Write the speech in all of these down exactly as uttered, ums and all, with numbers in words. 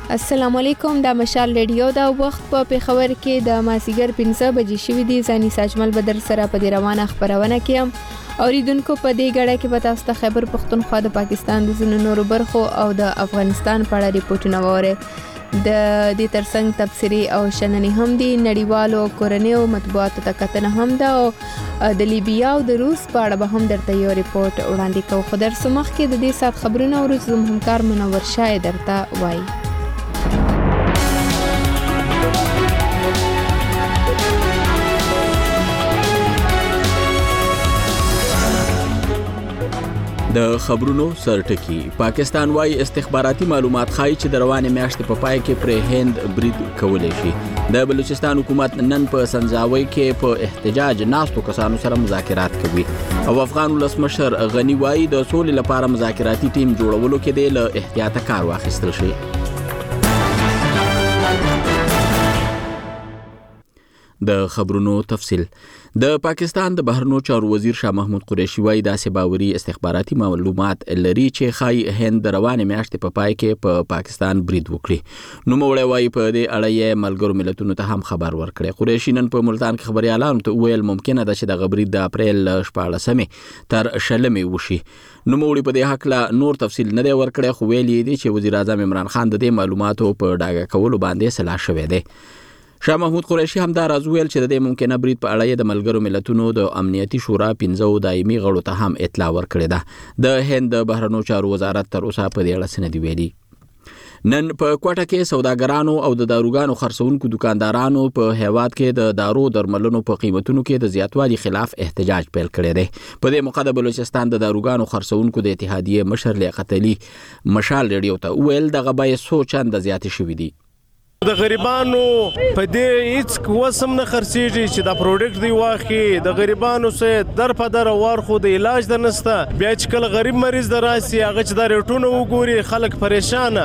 السلام علیکم، دا مشال ریډیو دا وخت په پیښور کې د مازیګر پنځه بجې شوي دي. زانی ساجمل بدر سره په دې روانه خبرونه کې هم اوریدونکو په دې غړې کې به تاسو ته خیبر پختونخوا د پاکستان د ځینو نورو برخو او د افغانستان په اړه ریپورتونه ووري. د دې ترڅنګ تبصري او شننې هم دي. نړیوالو کورنیو مطبوعاتو ته کتنه هم ده او د لیبیا او د روس په اړه به هم درته یو ریپورت وړاندې کوو. خو درڅ مخکې د دې سات خبرونه ورځ زموږ همکار منور شاه درته وایي. د خبرونو سرټکی. پاکستان وايي استخباراتي معلومات ښایي چې د روانې میاشتې په پای کې پر هند برید کولی شي. د بلوچستان حکومت نن په سنځاوي کې په احتجاج ناستو کسانو سره مذاکرات کوي او افغان ولسمشر غنی وايي د سولې لپاره مذاکراتي ټیم جوړولو کې د له احتیاطه کار واخیستل شي. د خبرونو تفصیل. د پاکستان د بهرنیو چارو وزیر شاه محمود قریشي وايي داسې باوري استخباراتي معلومات لري چې ښایي هند د روانې میاشتې په پای کې په پا پاکستان برید وکړي. نوموړی وايي په دې اړه یې ملګرو ملتونو ته هم خبر ورکړی. قریشي نن په ملتان کې خبريالانو ته وویل ممکنه ده چې د برید د اپریل شپاړسمې تر شلمې وشي. نوموړي په دې حق نور تفصیل نه دی ورکړی، خو ویلي دي چې وزیر اعظم عمران خان د دې معلوماتو په ډاګه کولو باندې سلا شوی دی. شاه محمود قریشي هم دا راز ویل چې د دې ممکنه برید په اړه د ملګرو ملتونو د امنیتي شورا پنځو دایمي غړو ته هم اطلاع ورکړې ده. د هند د بهرنیو چارو وزارت تر اوسه په دې اړه څه نه دي ویلي. نن په کوټه کې سوداګرانو او د داروګانو خرڅونکو دکاندارانو په هیواد کې د دارو درملونو په قیمتونو کې د زیاتوالي خلاف احتجاج پیل کړی دی. په دې موقع د بلوچستان د داروګانو خرڅونکو د اتحادیې مشر لیاقت علي مشال ریډیو ته وویل دغه بیې څو چنده زیاتې شوي دي. د غریبانو په دې هیڅ وسم نه خرڅېږي چې دا پروډکټ دی واخی. د غریبانو سه در په در وار خو د علاج د نسته. بیا چې کله غریب مریض د راسي هغه چې دا ریټونه وګوري خلک پریشانه.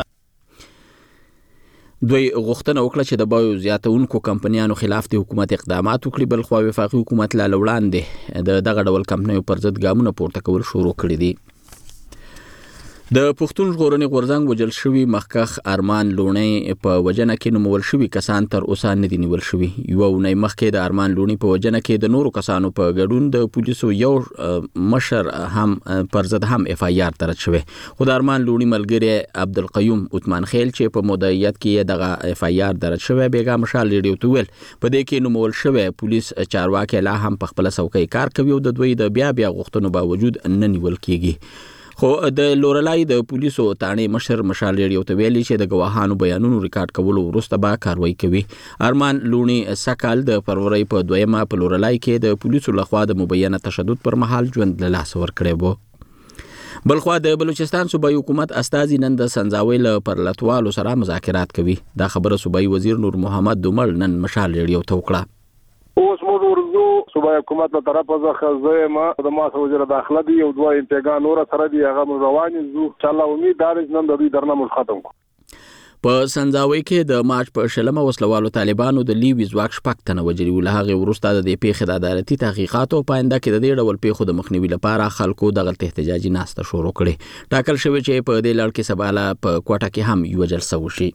دوی غوښتنه وکړه چې د بیو زیاتونکو کمپنیانو خلاف د حکومت اقدامات وکړي، بل خو وفاقي حکومت لا وړاندې د دغه ډول کمپنیو پر ضد ګامونه پورته کول شروع کړي دي. د پښتون ژغورنې غورځنګ وجل شوی مخکخ ارمان لونی په وجنه کې نومول شوی کسان تر اوسه نه دي نیول شوی. یو اونۍ مخکې د ارمان لونی په وجنه کې د نورو کسانو په ګډون د پولیسو یو مشر هم پر ضد هم اف آی آر درج شوی. خو د ارمان لونی ملګری عبدالقیوم عثمان خیل چې په مدعیت کې دغه اف آی آر درج شوی بیګا مشال ریډیو ته ویل په دې کې نومول شوی پولیس چارواکي لا هم په خپل څوکۍ کار کوي او د دوی د بیا بیا غوښتنو باوجود نه نیول کیږي. خو د لورلای د پولیسو تانې مشر مشال ریډیو ته ویلي چې د گواهانو بیانونو ریکارډ کولو وروسته به کاروایی کوي. ارمان لونی سکال د فروری په دویمه په لورلای کې د پولیسو لخوا د مبینه تشدد پر مهال ژوند له لاس ورکړی وو. بلخوا د بلوچستان صوبایي حکومت استازي نن د سنځاوي له پرلتوالو سره مذاکرات کوي. دا خبره صوبایي وزیر نور محمد دومل نن مشال ریډیو ته وکړه. اوس موږ ورزو صوبایي حکومت له طرفه ځخه زما د ماسه وزیر داخله دی او دوه انتګان نور سره دی هغه رواني زو چې الله امید دار نن د دوی درنه مل ختم کو. په سنځاوي کې د مارچ په شلمه وسلوالو طالبانو د لیوي ځواک شپږ تنه وجري ول. هغه وروسته د دې پیښې د عدالتي تحقیقاتو په انده کې د دې ډول پیښو د مخنیوي لپاره خلکو دغه احتجاجي ناسته شروع کړي. ټاکل شوی چې په دې لړ کې سباله په کوټه کې هم یو جلسه وشي.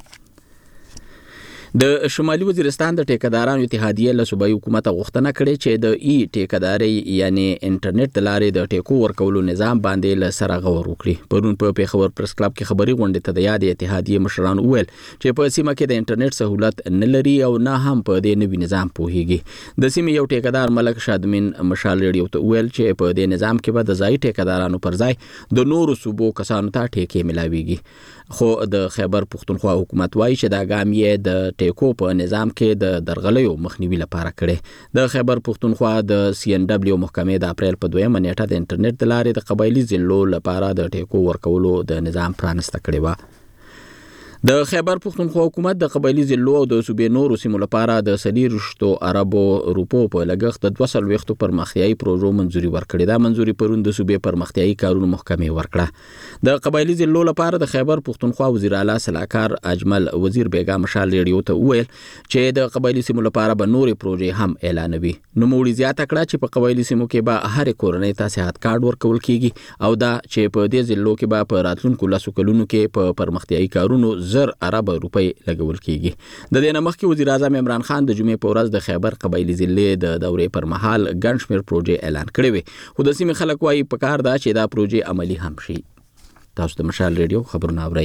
د شمالي وزیرستان د ټیکدارانو اتحادیه له صوبایي حکومت غوښتنه کړې چې د ای ټیکداري یعنی انټرنیټ د لارې د ټیکو ورکولو نظام باندې له سره غور وکړي. پرون په پیښور پریس کلب کې خبري غونډه ته د یاد اتحادیه مشران وویل چې په سیمه کې د انټرنیټ سہولت نه لري او نه هم په دې نوي نظام پوهیږي. د سیمې یو ټیکدار ملک شادمین مشال ریډیو ته وویل چې په دې نظام کې به د ځای ټیکدارانو پر ځای د نورو صوبو کسانو ته ټیکې ملاويږي. خو د خیبر پختونخوا حکومت وايي چې دا ګام یې د ټیکو په نظام کې د درغلیو مخنیوي لپاره کړي. د خیبر پختونخوا د سی ان ډبلیو محکمې د اپریل په دویمه نیټه د انټرنیټ د لارې د قبایلی ضلعو لپاره د ټیکو ورکولو د نظام پرانسته کړی و. د خیبر پختونخوا حکومت د قبایلی ضلعو او د صوبې نورو سیمو لپاره د سلیرشتو عربو روپو په لګښت د دوه سلويختو پرمختیايي پروژو منځوري ورکړې. دا منځوري پرون د صوبې پرمختیايي کارونو محکمې ورکړه. د قبایلی ضلعو لپاره د خیبر پختونخوا وزیر اعلی صلاحکار اجمل وزیر بیګا مشال ریډیو ته وویل چې د قبایلی سیمو لپاره به نورې پروژې هم اعلانوي. نوموړي زیاته کړه چې په قبایلی سیمو کې به هر کورنۍ ته صحت کارت ورکول کیږي او دا چې په دې ضلعو کې به په راتلونکو لاسو کلونو کې په پرمختیايي کارونو زر ارب روپۍ لګول کیږي. د دې نه مخکې وزیر اعظم عمران خان د جمعې په ورځ د خیبر قبایلی ضلع د دورې پر مهال ګڼ شمېر پروژې اعلان کړې وې، خو د سیمې خلک وایي پکار ده چې دا پروژې عملي هم شي. تاسو د مشال ریډیو خبرونه اورئ.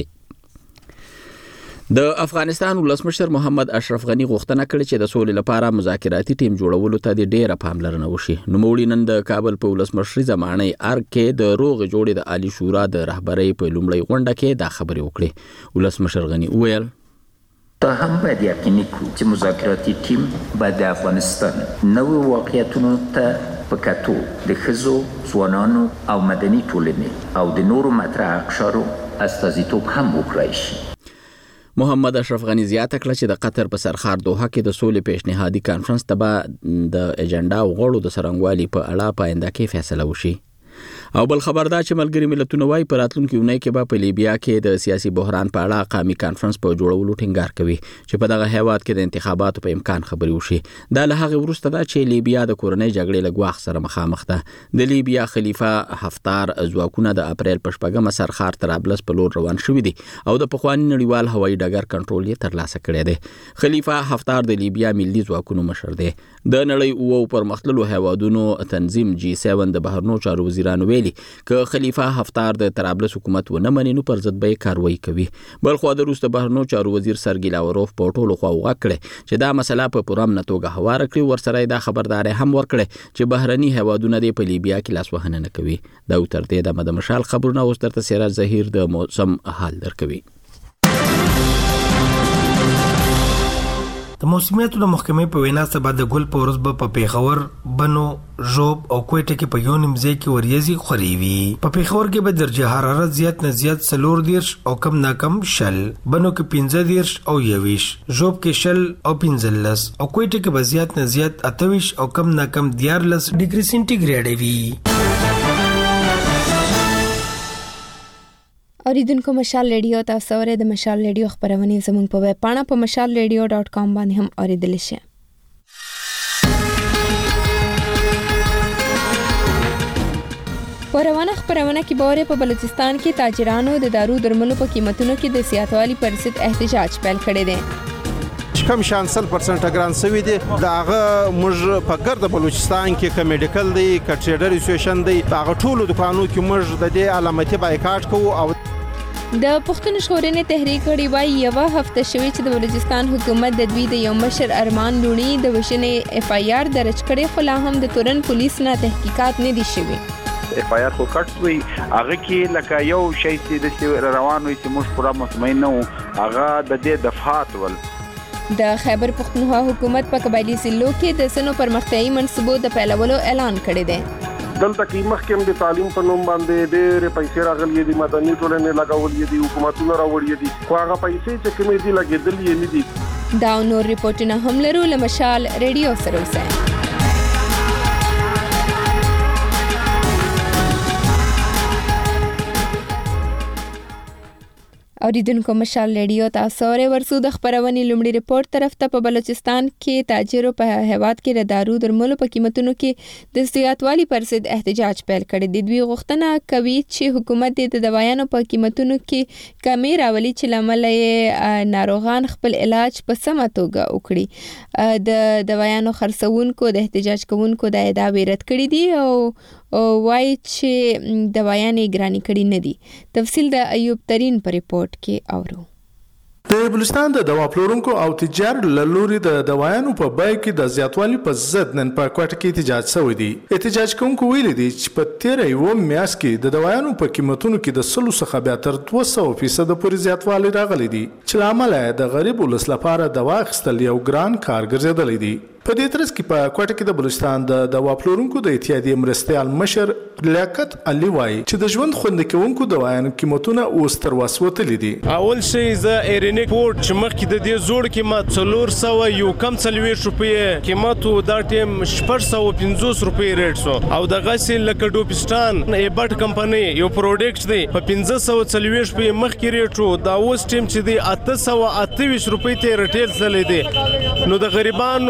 د افغانستان ولسمشر محمد اشرف غنی غوښتنه کړې چې د سولې لپاره مذاکراتي ټیم جوړولو ته د ډیره پاملرنه وشي. نوموړي نن د کابل په ولسمشري زمانه ارګ کې د روغ جوړې د عالی شورا د رهبرۍ په لومړۍ غونډه کې دا خبرې وکړې. ولسمشر غنی وویل تا هم باید یقیني کړو چې مذاکراتي ټیم باید د افغانستان نوو واقعیتونو ته په کتو د ښځو، ځوانانو او مدني ټولنې او د نورو مطرح اقشارو استازیتوب هم وکړای شي. محمد اشرف غنی زیاته کړه چې د قطر په سرخار دوحه کې د سولې پیشنهادي کانفرنس ته به د ایجنډا او غړو د څرنګوالي په اړه په آینده کې فیصله وشي. او بل خبر دا چې ملګري ملتونه وايي په راتلونکي اونۍ کې به په لیبیا کې د سیاسي بحران په اړه قومي کانفرنس په جوړولو ټینګار کوي چې په دغه هیواد کې د انتخاباتو په امکان خبري وشي. دا له هغه وروسته ده چې لیبیا د کورنۍ جګړې له ګواښ سره مخامخ ده. د لیبیا خلیفہ حفتار ځواکونه د اپریل په شپږمه سرخار طرابلس په لور روان شوي دي او د پخواني نړیوال هوایي ډګر کنټرول یې ترلاسه کړی دی. خلیفہ حفتار د لیبیا ملي ځواکونو مشر دی. د نړۍ اوو پرمختللو هیوادونو تنظیم جی سیون د بهرنیو چارو وزیرانو ویلي که خلیفہ حفتار د طرابلس حکومت ونه مني نو پر ضد به کاروایی کوي. بل خو د روس د بهرنیو چارو وزیر سرګی لاوروف په ټولو خوا وغږ چې دا مسله په پوره امن توګه هوار کړي. ورسره دا خبرداري هم ورکړي چې بهرني هیوادونه د په لیبیا کې لاسوهنه نه کوي. دا تر دې د مشال خبرونه اوس درته سراج ظهیر د موسم حال درکوي. د موسمیاتو د محکمې په وینا سبا د ګل په ورځ به په پیښور، بنو، ژوب او کوټه کې په یو نیم ځای کې وریځي خوري وي. په پیښور کې به درجه حرارت زیات نه زیات څلور دیرش او کم نه کم شل، بنو کې پنځه دیرش او یویش، ژوب کې شل او پنځلس او کوټه کې به زیات نه زیات اتویش او کم نه کم دیارلس ډیګري سنټیګریډ وي. اوریدونکو مشال ریډیو تاسو اورئ. د مشال ریډیو خبرونه زموږ په ویب پاڼه په مشال ریډیو ډاٹ کام باندې هم اوریدل شي. په روانه خبرونه کې باور په بلوچستان کې تاجرانو د دارو درملو په قیمتونو کې د زیاتوالي پر ضد احتجاج پیل کړی دی. کم شان سل پرسنټ ګران سوي دي. دا هغه موږ په ګرد بلوچستان کې ک میډیکل دی، ک ټریډر اسوسییشن دی، هغه ټولو دکانونو کې موږ د دې علامتي بایکاټ کوو. او د پښتون ژغورنې تحریک غړي وايي یوه هفته شوې چې د بلوچستان حکومت د دوی د یو مشر ارمان لونی د وژنې اف آی آر درج کړي، خو لا هم د تورن پولیس نه تحقیقات نه دي شوي. اف آی آر خو کټ وي، هغه کې لکه یو شی چې د روان وي چې موږ پوره مطمئن نه وو، هغه د دې دفعات ول. د خیبر پختونخوا حکومت په قبایلی ضلعو کې د سنو پرمختیایي منصوبو د پیلولو اعلان کړی دی. دلته کې مخکې هم د تعلیم په نوم باندې ډېرې پیسې راغلي دي، مدني ټولنې لګولې دي، حکومتونه راوړي دي، خو هغه پیسې چې کومې دي لګېدلې نه دي. دا نور ریپورټونه هم لرو. له مشال ریډیو سره اوسئ. اوریدونکو مشال ریډیو تاسو اورئ. ورسو د خبرونې لومړی ریپورت طرف ته په بلوچستان کې تاجرو په هیواد کې د دارو درملو په قیمتونو کې د زیاتوالي پر ضد احتجاج پیل کړی دی. دوی غوښتنه کوي چې حکومت د دوايانو په قیمتونو کې کمې راولي چې لامل یې ناروغان خپل علاج په سمه توګه وکړي. د دوايانو خرڅونکو د احتجاج کوونکو د ادعا رد کړې دي او او وایي چې دوايانې ګرانې کړي نه دي. تفصیل د ایوب ترین په ریپورت کې اورو. د بلوچستان د دوا پلورونکو او تجار له لوري د دوايانو په بیه کې د زیاتوالي په ضد نن په کوټه کې احتجاج شوی دی. احتجاج کوونکو ویلي دي چې په تیره یو میاشت کې د دوايانو په قیمتونو کې د سلو څخه بیا تر دوه سوه فیصد پورې زیاتوالی راغلی دی چې له امله د غریب ولس لپاره دوا اخیستل یو ګران کار ګرځېدلی دی. په دې ترڅ کې په کوټه کې د بلوچستان د دوا پلورونکو د اتحادیې مرستیال مشر لیاقت علي وایي چې د ژوند خوندي کوونکو دوايانو قیمتونه اوس تر وس وتلي دي. اول شی زه ایرینیک پورت چې مخکې د دې زوړ قیمت څلور سوه یو کم څلوېښت روپۍ قیمت و، دا ټیم شپږ سوه پنځوس روپۍ ریټ سو. او دغسې لکه ډوپسټان ایبټ کمپنۍ یو پروډکټ دی په پنځه سوه څلوېښت روپۍ مخکې ریټ و، دا اوس ټیم چې دی اته سوه اته ویشت روپۍ ته یې رټیل تللی دی. نو د غریبانو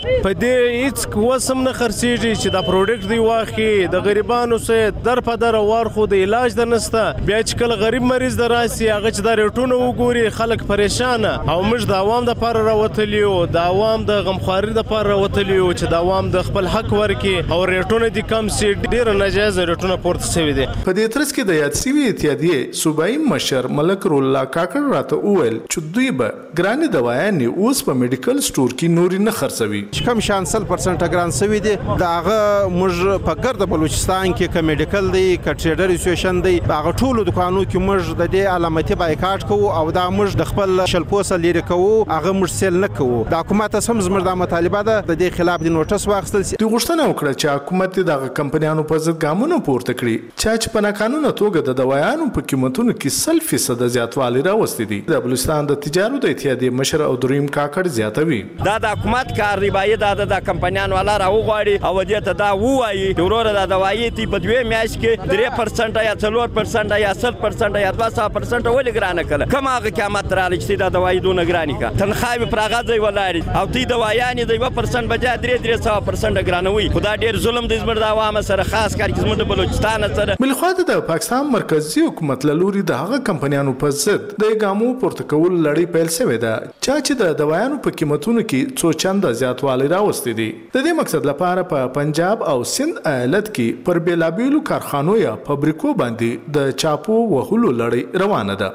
په دې هیڅ وسم نه خرڅیږي چې دا پروډکټ دی واخی د غریبانو سره در په در وار خو د علاج د نسته بیا چې کله غریب مریض دراسي هغه چې دا ریټونه وګوري خلک پریشان او موږ د عوام د لپاره راوتلیو د عوام د غمخواري د لپاره راوتلیو چې د عوام د خپل حق ورکي او ریټونه دي کم سي ډیر ناجایز ریټونه پورته شوی دي په دې ترڅ کې د یاد سوي اتحادیې صوبایي مشر ملک رولا کاکړ راته وویل چې دوی به ګرانې دوايانې اوس په میډیکل سٹور کې نوري نه خرڅوي چې کم شان سل پرسنټ ګران سوي دي دا هغه موږ په ګرد بلوچستان کې کوم میډیکل دی کټریډر اسوسییشن دی هغه ټولو دکانو کې موږ د دې علامتي بایکاټ کوو او دا موږ د خپل شلپوسه لري کوو هغه موږ سیل نه کوو د حکومت سم زموږ د مطالبه ده د دې خلاف د نوټس واخیستل شي د غوښتنه وکړه چې حکومت د کمپنیانو په ضد ګامونه پورته کړي چې په قانوني توګه د دوايانو په قیمتونو کې سل فیصد زیاتوالی راوستي دي د بلوچستان د تجارت د اتحادیې مشر او دریم کاکړ زیاتوي دا د حکومت کار دی باید دا د کمپنیانو والا راوغواړي او دې ته دا وایي چې ورور د دوايي تی په دوه میاشت کې درې پرسنټ یا څلور پرسنټ یا ست پرسنټ یا دوه سوه پرسنټ ولې ګرانه کړه کوم هغه قیمت راغلی چې دا دوايي دونه ګرانه کا تنخواهي پر هغه ځای ولاري او تی دوايانې د یو پرسنټ بجا درې درې سوه پرسنټ ګرانوي خدا ډیر ظلم د زموږ د عوامو سره خاص کار کې زموږ د بلوچستان سره بل خو د پاکستان مرکزی حکومت لوري د هغه کمپنیانو په ضد د ګامو پورته کول لړۍ پیل شوې ده چې د دوايانو په قیمتونو کې څو چنده زیاتوالی راوستي دي د دې مقصد لپاره په پنجاب او سند ایالت کې پر بیلابیلو کارخانو یا فابریکو باندې د چاپو وهلو لړۍ روانه ده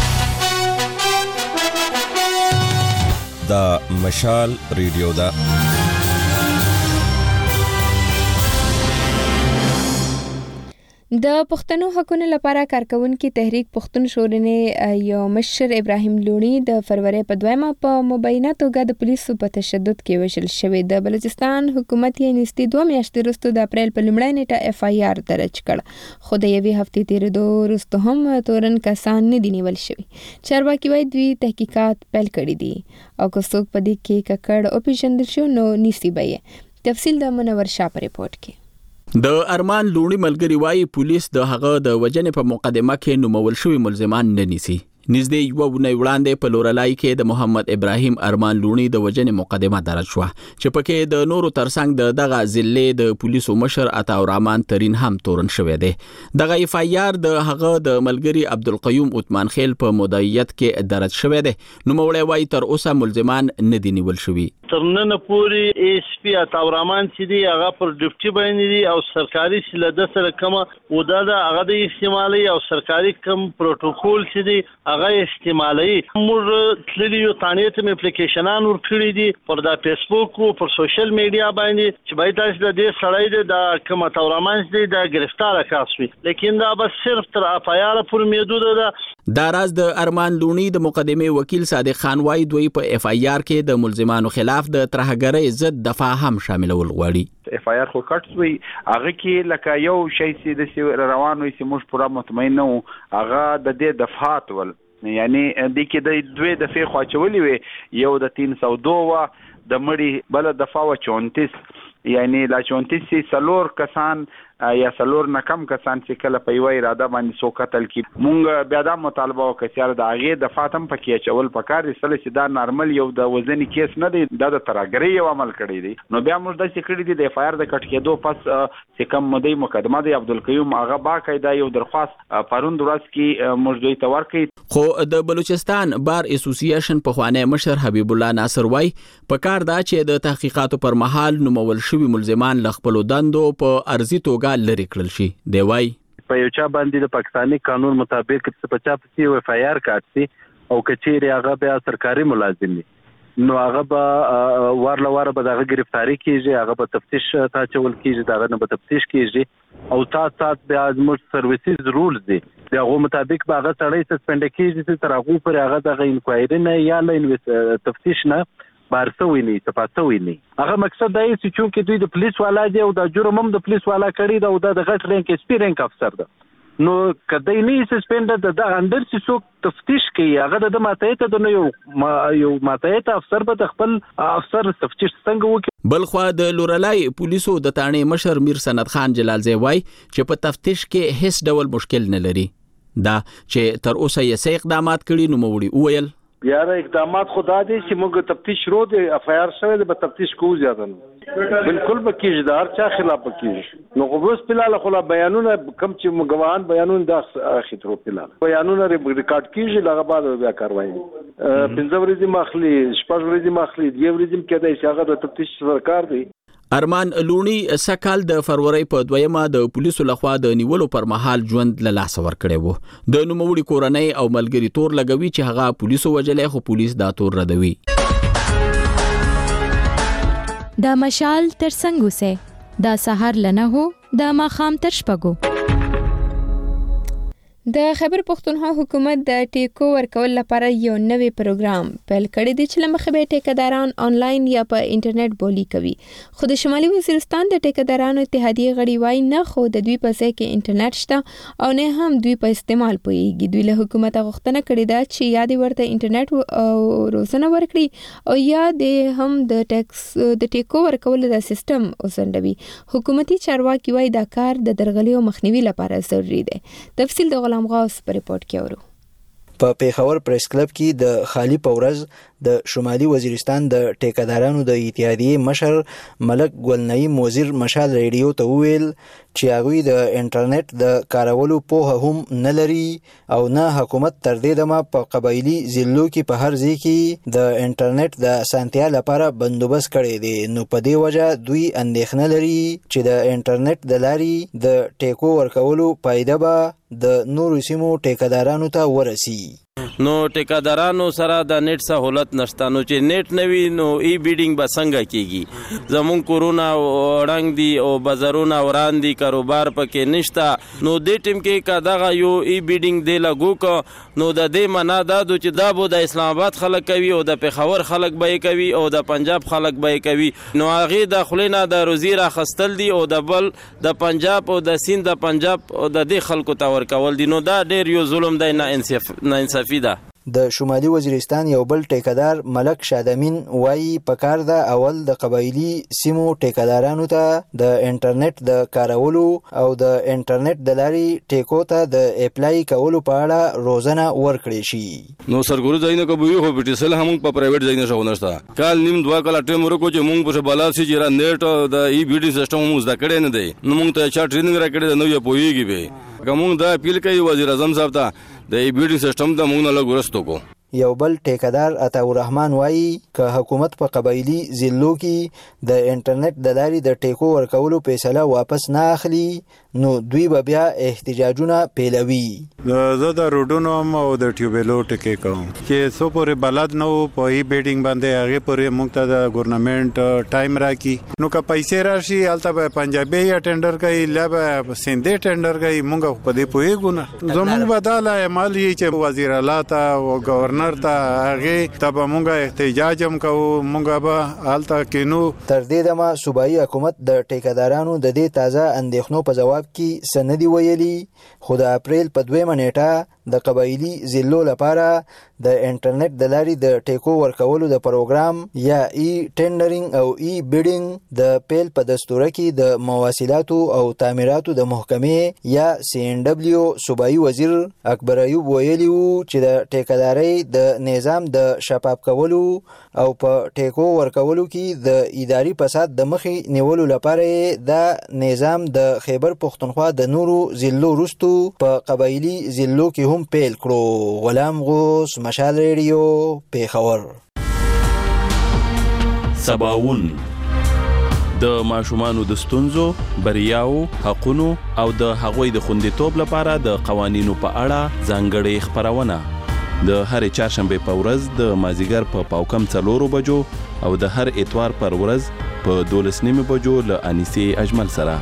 د مشال ریډیو ده د پښتنو حقوقو لپاره کارکونکو تحریک پښتون شورنې یو مشر ابراهیم لونی د فروری په دویمه په مبینه توګه د پولیسو په تشدد کې وشل شوی د بلوچستان حکومت یې نږدې دوه میاشتې وروسته د اپریل په لومړۍ نیټه اف آی آر درج کړ خو د یوې هفتې تیریدو وروسته هم تورن کسان نه دي نیول شوي چارواکي وایي دوی تحقیقات پیل کړي دي او که څوک په دې کې ککړ او پیژندل شو نو نیسي به یې تفصیل د منور شاه په ریپورت کې د ارمان لونی ملګری وایي پولیس د هغه د وجنې په مقدمه کې نومول شوی ملزمان نه نیسي نږدې یو ونې وړاندې په لورلای کې د محمد ابراهیم ارمان لونی د وجنې مقدمه درج شوه چې پکې د نورو ترڅنګ د دغه ضلع د پولیسو مشر عطا الرحمن ترین هم تورن شوی دی دغه اف آی آر د هغه د ملګری عبدالقیوم عثمان خیل په مدعیت کې درج شوی دی نوموړی وایي تر اوسه ملزمان نه دي نیول شوي تر نن پورې ایس پی عطا الرحمن چې دی هغه پر ډیپټي باندې دی او سرکاري سلده سره کومه ودا د هغه د استعمالي او سرکاري کوم پروتوکول چې دی هغه استعمالي موږ تللی یو تانې ته اپلیکیشنان ورکړي دي پر د فیسبوک او پر سوشل میډیا باندې چې باید تاسو د دې سړی دی د کوم عطا الرحمن دی د گرفتار کاسوي لیکن دا بس صرف تر اف آی آر پورې محدود ده دا راز د ارمان لونی د مقدمه وکیل صادق خان وایي دوی په اف آی آر کې د ملزمانو خلاف د ترهګرۍ ضد دفاع هم شاملول غواړي اف آی آر خو کټ وی هغه کې لکه یو شی چې د روانو چې موږ پوره مطمئن نو هغه د دې دفعات ول یعنی د کې د دوه دفعې خواچولې وي یو د تین سو دو وا د مړي بل دفعه و چونتیس یعنی لا چونتیس سلور کسان یا سلور نه کم کسان چې کله په یو اراده باندې سو قتل کی مونږ بیا دا مطالبه وکړ د هغه د فاطم پکې چول پکار رسل چې دا نارمل یو د وزنی کیس نه دی دا د ترګری یو عمل کړی دی نو بیا موږ د څه کړی دی د اف آی آر د کټ کېدو پس چې کوم مدعي مقدمه دی عبدالقیوم هغه باقاعده یو درخواست پروند ورځ کې موږ دوی ته ورکړي خو د بلوچستان بار اسوسییشن په خوانه مشر حبیب الله ناصر وای په کار دا چې د تحقیقاتو پر مهال نومول شوی ملزمان لخپلو دندو په ارزي توګه لري کړل شي دی وای په یو چا باندې د پاکستاني قانون مطابق چې په چا په اف آی آر کاټسي او کچېری هغه بیا سرکاري ملازم دي نو هغه به ورله وره به دغه گرفتاری کیږي هغه به تفتیش تا چول کیږي دغه نه به تفتیش کیږي او تاسو تاسو بیا زموږ سرویسز رولز دي دغه مطابق به هغه سړی سسپند کیږي چې تر هغه پر هغه دغه انکوایری نه یا له تفتیش نه بارسوي نه تپاتوي نه هغه مقصد دی چې چونکې دوی د پولیس والا دی او د جرم هم د پولیس والا کړی دا او د غټ رینک اس پی رینک افسر ده نو کله نه سسپند د اندر چې څوک تفتیش کوي هغه د ماتایته د یو یو ماتایته افسر به خپل افسر تفتیش څنګه وکړي بلخوا د لورلای پولیسو د تانې مشر میر سند خان جلال زوی چې په تفتیش کې هیڅ ډول مشکل نه لري دا چې تر اوسه یې سې اقدامات کړي نو موړي وویل بیا اقدامات خدا دې چې موږ تفتیش شروع دي اف آی آر شوی د تفتیش کوو زیاته بالکل بکیږي د هر چا خلاف بکیږي نو خو اوس بلاله خلا بیانونه کم چې ګواهان بیانونه د اخیترو بلاله بیانونه ریکارډ کیږي لغه بعد بیا کاروایی پنځه ورځې مخلي شپږ ورځې مخلي دی ورځې کې د شاغه د تفتیش سرکار دی. ارمان لونی سکال د فروری په دویمه د پولیسو لخوا د نیولو پر مهال ژوند له لاس ور کړی وو. د نوموړي کورنۍ او ملګری تور لګوي چې هغه پولیسو وجلې خو پولیس دا تور ردوي. دا مشال تر څنګه سه دا سحر لنه هو دا ماخام تر شپګو. د خیبر پښتونخوا حکومت د ټیکو ورکول لپاره یو نوی پروګرام پیل کړی دی چې لمخې به ټیکداران آنلاین یا په انټرنیټ بولی کوي. خو د شمالي وزیرستان د ټیکدارانو اتحادیه غړي وایي نه خو د دوی په ځای کې انټرنیټ شته او نه هم دوی په استعمال پوهیږي. دوی له حکومت غوښتنه کړې ده چې یا دې ورته انټرنیټ او روزنه ورکړي او یا دې هم د ټیکس د ټیکو ورکول د سیستم وسنډوي. حکومتي چارواکي وایي دا کار د درغلیو مخنیوي لپاره ضروري دی. تفصیل د غلام په ریپورت کې اورو. په پیښور پریس کلب کې د خالی پورز د شمالي وزیرستان د ټیکدارانو د اتحادیې مشر ملک ګلنعیم وزیر مشال ریډیو ته وویل چې هغوی د انټرنیټ د کارولو پوهه هم نه لري او نه حکومت تر دې دمه په قبایلي ضلعو کې په هر ځای کې د انټرنیټ د اسانتیا لپاره بندوبست کړی دی. نو په دې وجه دوی اندېښنه لري چې د انټرنیټ د لارې د ټیکو ورکولو فایده به د نورو سیمو ټیکدارانو ته ورسي. نو ټیکدارانو سره د نیټ سہولت نشته نو چې نیټ نوي نو ای بیډینګ به څنګه کیږي. زمون کورونا وړاندې دی او بازارونه وړاندې کاروبار پکې نشته نو د ټیم کې کداغه یو ای بیډینګ دی لګو کو نو د دې معنا دا د چې دا بو د اسلام آباد خلک کوي او د پیښور خلک به کوي او د پنجاب خلک به کوي نو هغه د خلینا د روزیره خستل دی او د بل د پنجاب او د سیند د پنجاب او د دې خلکو ته ورکول دي نو دا ډیر یو ظلم دی نه انصاف نه انصافي ده. د شمالي وزیرستان یو بل ټیکدار ملک شادمین وایي پکار ده اول د قبایلی سیمو ټیکدارانو ته د انټرنیټ د کارولو او د انټرنیټ د لارې ټیکو ته د اپلای کولو په اړه روزنه ورکړي شي. نو سرګورو ځایونه کوي خو پټیسل هم په پرایویټ ځایونه شو نشته کال نیم دوا کال ټیم ورکو چې مونږ په بلا سي چې را نیټ د ای بي ډي سیستم مو زده کړی نه دی نو مونږ ته چا ټریننګ را کړی نو یې پوهیږي به کوم دا اپیل کوي وزیر اعظم صاحب ته د ای بي ډي سیستم د مونږ نه لګورستو کو. یو بل ټیکدار عطا الرحمن وایي که حکومت په قبایلی ضلعو کې د انټرنیټ د لارې د ټیکو ورکولو فیصله واپس نه اخلي نو دوی به بیا احتجاجونه پیلوي. زه د روډونو او د ټیوبلو ټکی کوم چې څو پورې بلد نه وو په ای بیډینګ باندې هغه پورې موږ ته د ګورنمنت ټایم راکړي نو که پیسې راشي الته به پنجابي یا ټندر کوي لبه سندې ټندر کوي موږ په دې پوهیږو نه زموږ بداله عمل یې چې وزیر اعلی ته او گورنر ته هغه ته به موږ احتجاج هم کوو موږ به الته کینو. تر دې دمه صوبایي حکومت د ټیکدارانو د دې تازه اندېښنو په جواب کې سندي ویلي خو د اپریل په دویمه نیټه د قبایلی ضلعو لپاره د انټرنیټ د لارې د ټیکو ورکولو د پروګرام یا ای ټینډرینګ او ای بیډینګ د پیل په دستور کې د مواصلاتو او تعمیراتو د محکمې یا سی ان ډبلیو صوبایي وزیر اکبر ایوب ویلي وو چې د ټیکدارۍ د نظام د شفاف کولو او په ټیکو ورکولو کې د اداري فساد د مخې نیولو لپاره د نظام د خیبر پښتونخوا د نورو ضلعو وروستو په قبایلی ضلعو کې هم پیل کړو. غلام غوث مشال ریډیو پیښور. سباوون د ماشومانو د ستونزو بریاو حقونو او د هغوی د خوندیتوب لپاره د قوانینو په اړه ځانګړې خبرونه د هر چهارشنبه په ورځ د مازیګر په پاوکم څلورو بجو او د هر اتوار پر ورځ په دولس نیمه بجو له انیسي اجمل سره.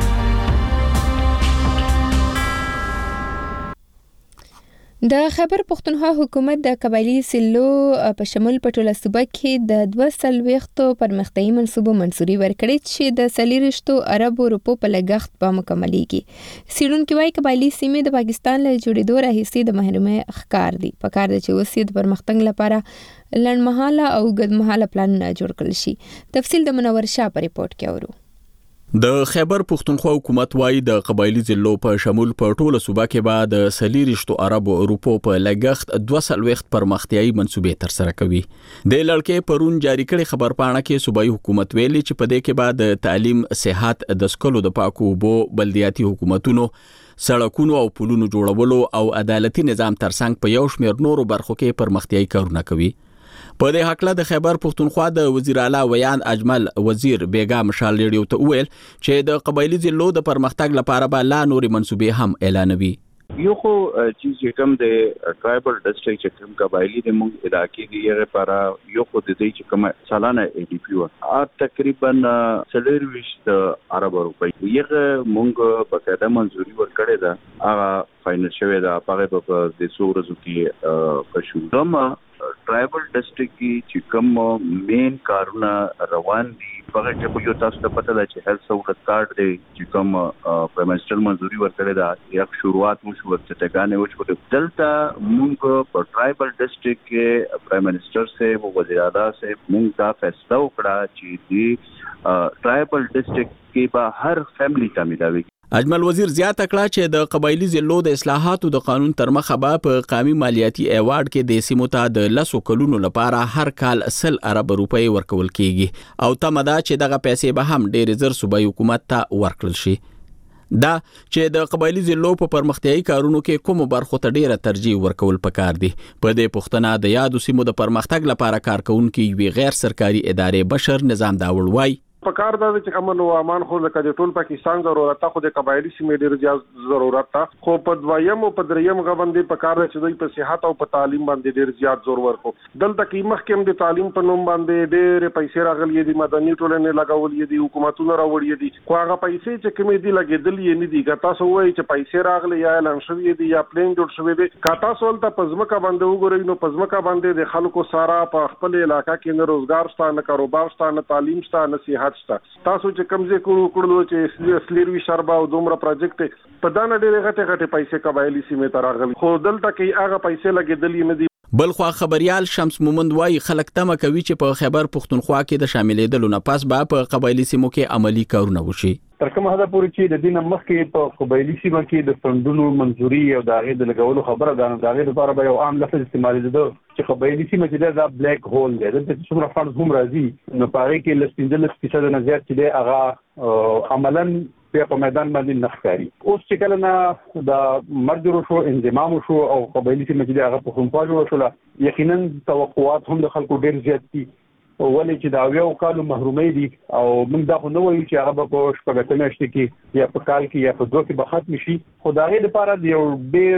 د خیبر پښتونخوا حکومت د قبایلی ضلعو په شمول په ټوله صوبه کې د دوه څلوېښتو پرمختیایي منصوبو منظوري ورکړې چې د څلېرویشتو اربو روپو په لګښت به مکملېږي. څېړونکي وایي قبایلي سیمې د پاکستان له جوړېدو راهیسې د محرومۍ ښکار دي. پکار ده چې اوس یې د پرمختګ لپاره لنډمهاله او اوږدمهاله پلانونه جوړ کړل شي. تفصیل د منور شاه په ریپورت کې اورو. د خیبر پښتونخوا حکومت وايي د قبایلی ضلعو په شمول په ټوله صوبه کې به د سلیریشتو عربو اروپو په لګښت دوه سلويخت پرمختیايي منسوبې تر سره کوي. د لړکې پرون جاری کړي خبرپاڼه کې صوبایي حکومت ویلي چې په دې کې به د تعلیم، صحت، د سکلو د پاکو اوبو، بلدیاتي حکومتونو، سړکونو او پلونو جوړولو او عدالتي نظام ترڅنګ په یو شمېر نورو برخو کې پرمختیايي کارونه کوي. په دې حق له د خیبر پښتونخوا د وزیر اعلی ویان اجمل وزیر بیگا مشال ریډیو ته ویل چې د قبایلی ضلعو د پرمختګ لپاره به لا نورې منسوبې هم اعلانوي. یو خو چې کوم د ټرایبل ډسټریکټ چې کوم قبایلی د موږ علاقې دی هغه لپاره یو خو د دې چې کوم سالانه ای ډی پی او تقریبا سلیریشت عرب روپۍ یغه موږ په قاعده منځوري ورکړې ده هغه فاینل شوی ده هغه په د سورزو کې په شوګما ټرایبل ډسټریکټ کې چې کوم مین کارونه روان دي هغه چې یو تاسو ته پته ده چې هیلث سہولت کارت دی چې کوم پرایم منسټر منځوري ورکړی دا یک شروعات مو شو چې ټکانې وشو دلته موږ په ټرایبل ډسټریکټ کې پرایم منسټر سے وزیر اعلی سے موږ دا فیصله وکړه چې دی ټرایبل ډسټریکټ کې به هر فیملی ته ملاوي. اجمل وزیر زیاته کړه چې د قبایلی ضلعو د اصلاحاتو د قانون تر مخه به په قومي مالیاتي ایوارډ کې د سیمو ته د لسو کلونو لپاره هر کال سل ارب روپۍ ورکول کیږي او تمه ده چې دغه پیسې به هم ډېر زر صوبایي حکومت ته ورکړل شي. دا چې د قبایلی ضلعو په پرمختیايي کارونو کې کوم برخو ته ډېره ترجیح ورکول پکار دي. په دې پوښتنه د یادو سیمو د پرمختګ لپاره کارکونکي وی غیر سرکاري ادارې بشر نظام داوړ وای په کار دا چې امن او امان خو لکه د ټول پاکستان ضرورت خو د قبایلی سیمې ډېر زیات ضرورت تا خو په دویم او په دریم غوندې په کار چې دوی په صحت او په تعلیم باندې ډېر زیات زور ورکو. دلته کې مخکې د تعلیم په نوم باندې ډېر پیسې راغلي دي، مدني ټولنې لګولې دي، حکومتونه راوړي دي، خو هغه پیسې چې کومې دي لګېدلې نه دي. که تاسو وایي چې پیسې راغلي یا اعلان شوي دي یا پلان جوړ شوی دی، که تاسو ولته په ځمکه باندې وګورئ نو په ځمکه باندې د خلکو سره په خپل علاقه کې نه روزګار شته، نه کاروبار شته، نه تعلیم شته، نه صحت شته. تاسو چې کمزې کړو کړو چې سلیروي شربا او دومره پروجیکټ په دانه ډېرې غټه غټه پیسې قبایلی سیمې ته راغلي، خو دلته کې هغه پیسې لګېدلې نه دي. بلخوا خبريال شمس مومند وايي خلک تمه کوي چې په خیبر پښتونخوا کې د شاملېدلو نه پس به په قبایلی سیمو کې عملی کارونه وشي. تر کومه حد پورې چې د دینه مخکې په قبایلی سیمه کې د فندونو منځوري او د هغې د لګولو خبره ده، د هغې لپاره به یو عام لفظ استعمالېده چې قبایلی سیمه چې دا بلیک هول دی، دلته چې څومره فنډز هم راځي نو په هغې کې لس پنځلس فیصده نه زیات چې دی هغه عملاً بیا په میدان باندې نه ښکاري. اوس چې کله نه د مرجر شو، انضمام شو او قبایلی سیمه چې دی هغه پښتونخوا جوړه شوله، یقیناً توقعات هم د خلکو ډېر زیات دي ولې چې دا اویاو کالو محرومۍ دي او موږ دا خو نه وایو چې هغه به په شپږ اتیا میاشتې کې یا په کال کې یا په دوه کې به ختم شي، خو د هغې لپاره د یو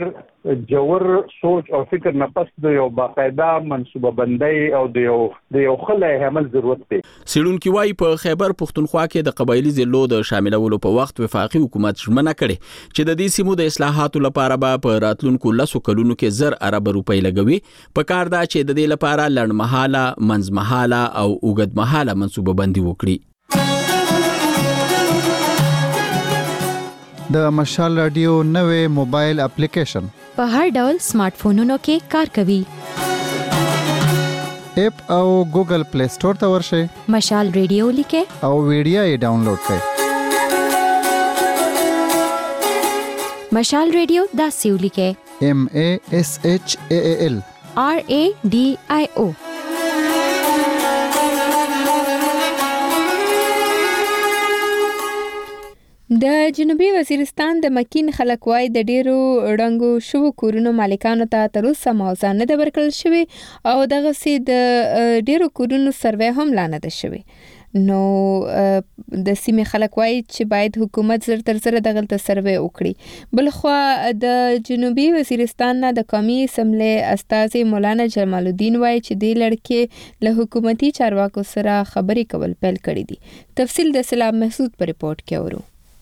ډېر جوور سوچ او فکر نه پس د یو باقاعده منصوبه بندۍ او د یو د یو ښه لایحې عمل ضرورت دی. څېړونکي وایي په خیبر پښتونخوا کې د قبایلي ضلعو د شاملولو په وخت وفاقي حکومت ژمنه کړې چې د دې سیمو د اصلاحاتو لپاره به په راتلونکو لسو کلونو کې زر ارب روپۍ لګوي. په کار ده چې د دې لپاره لنډمهاله، منځمهاله او اوږدمهاله منصوبه بندي وکړي. د مشال رادیو نوې موبایل اپلیکیشن په هر ډول سمارټ فونونو کې کار کوي. اپ او ګوګل پلی سٹور ته ورشئ، مشال رادیو لیکه او ویډیو یې ډاونلوډ کړئ. مشال رادیو دا سیو لیکه M A S H A A L R A D I O. د جنوبي وزیرستان د مکین خلک وای د ډیرو ړنګو شو کورونو مالکانو ته تر اوسه موضوع نه ده ورکړل شوی او دغه سي د ډیرو کورونو سروې هم لا نه ده شوی. نو د سیمې خلک وای چې باید حکومت زر تر زر دغلته سروې وکړي. بلخوا د جنوبي وزیرستان نه د قومي اسمبلی استازي مولانا جمال الدین وای چې د لړکې له حکومتي چارواکو سره خبرې کول پیل کړې دي. تفصیل د سلام محسود پر رپورت کې اورو.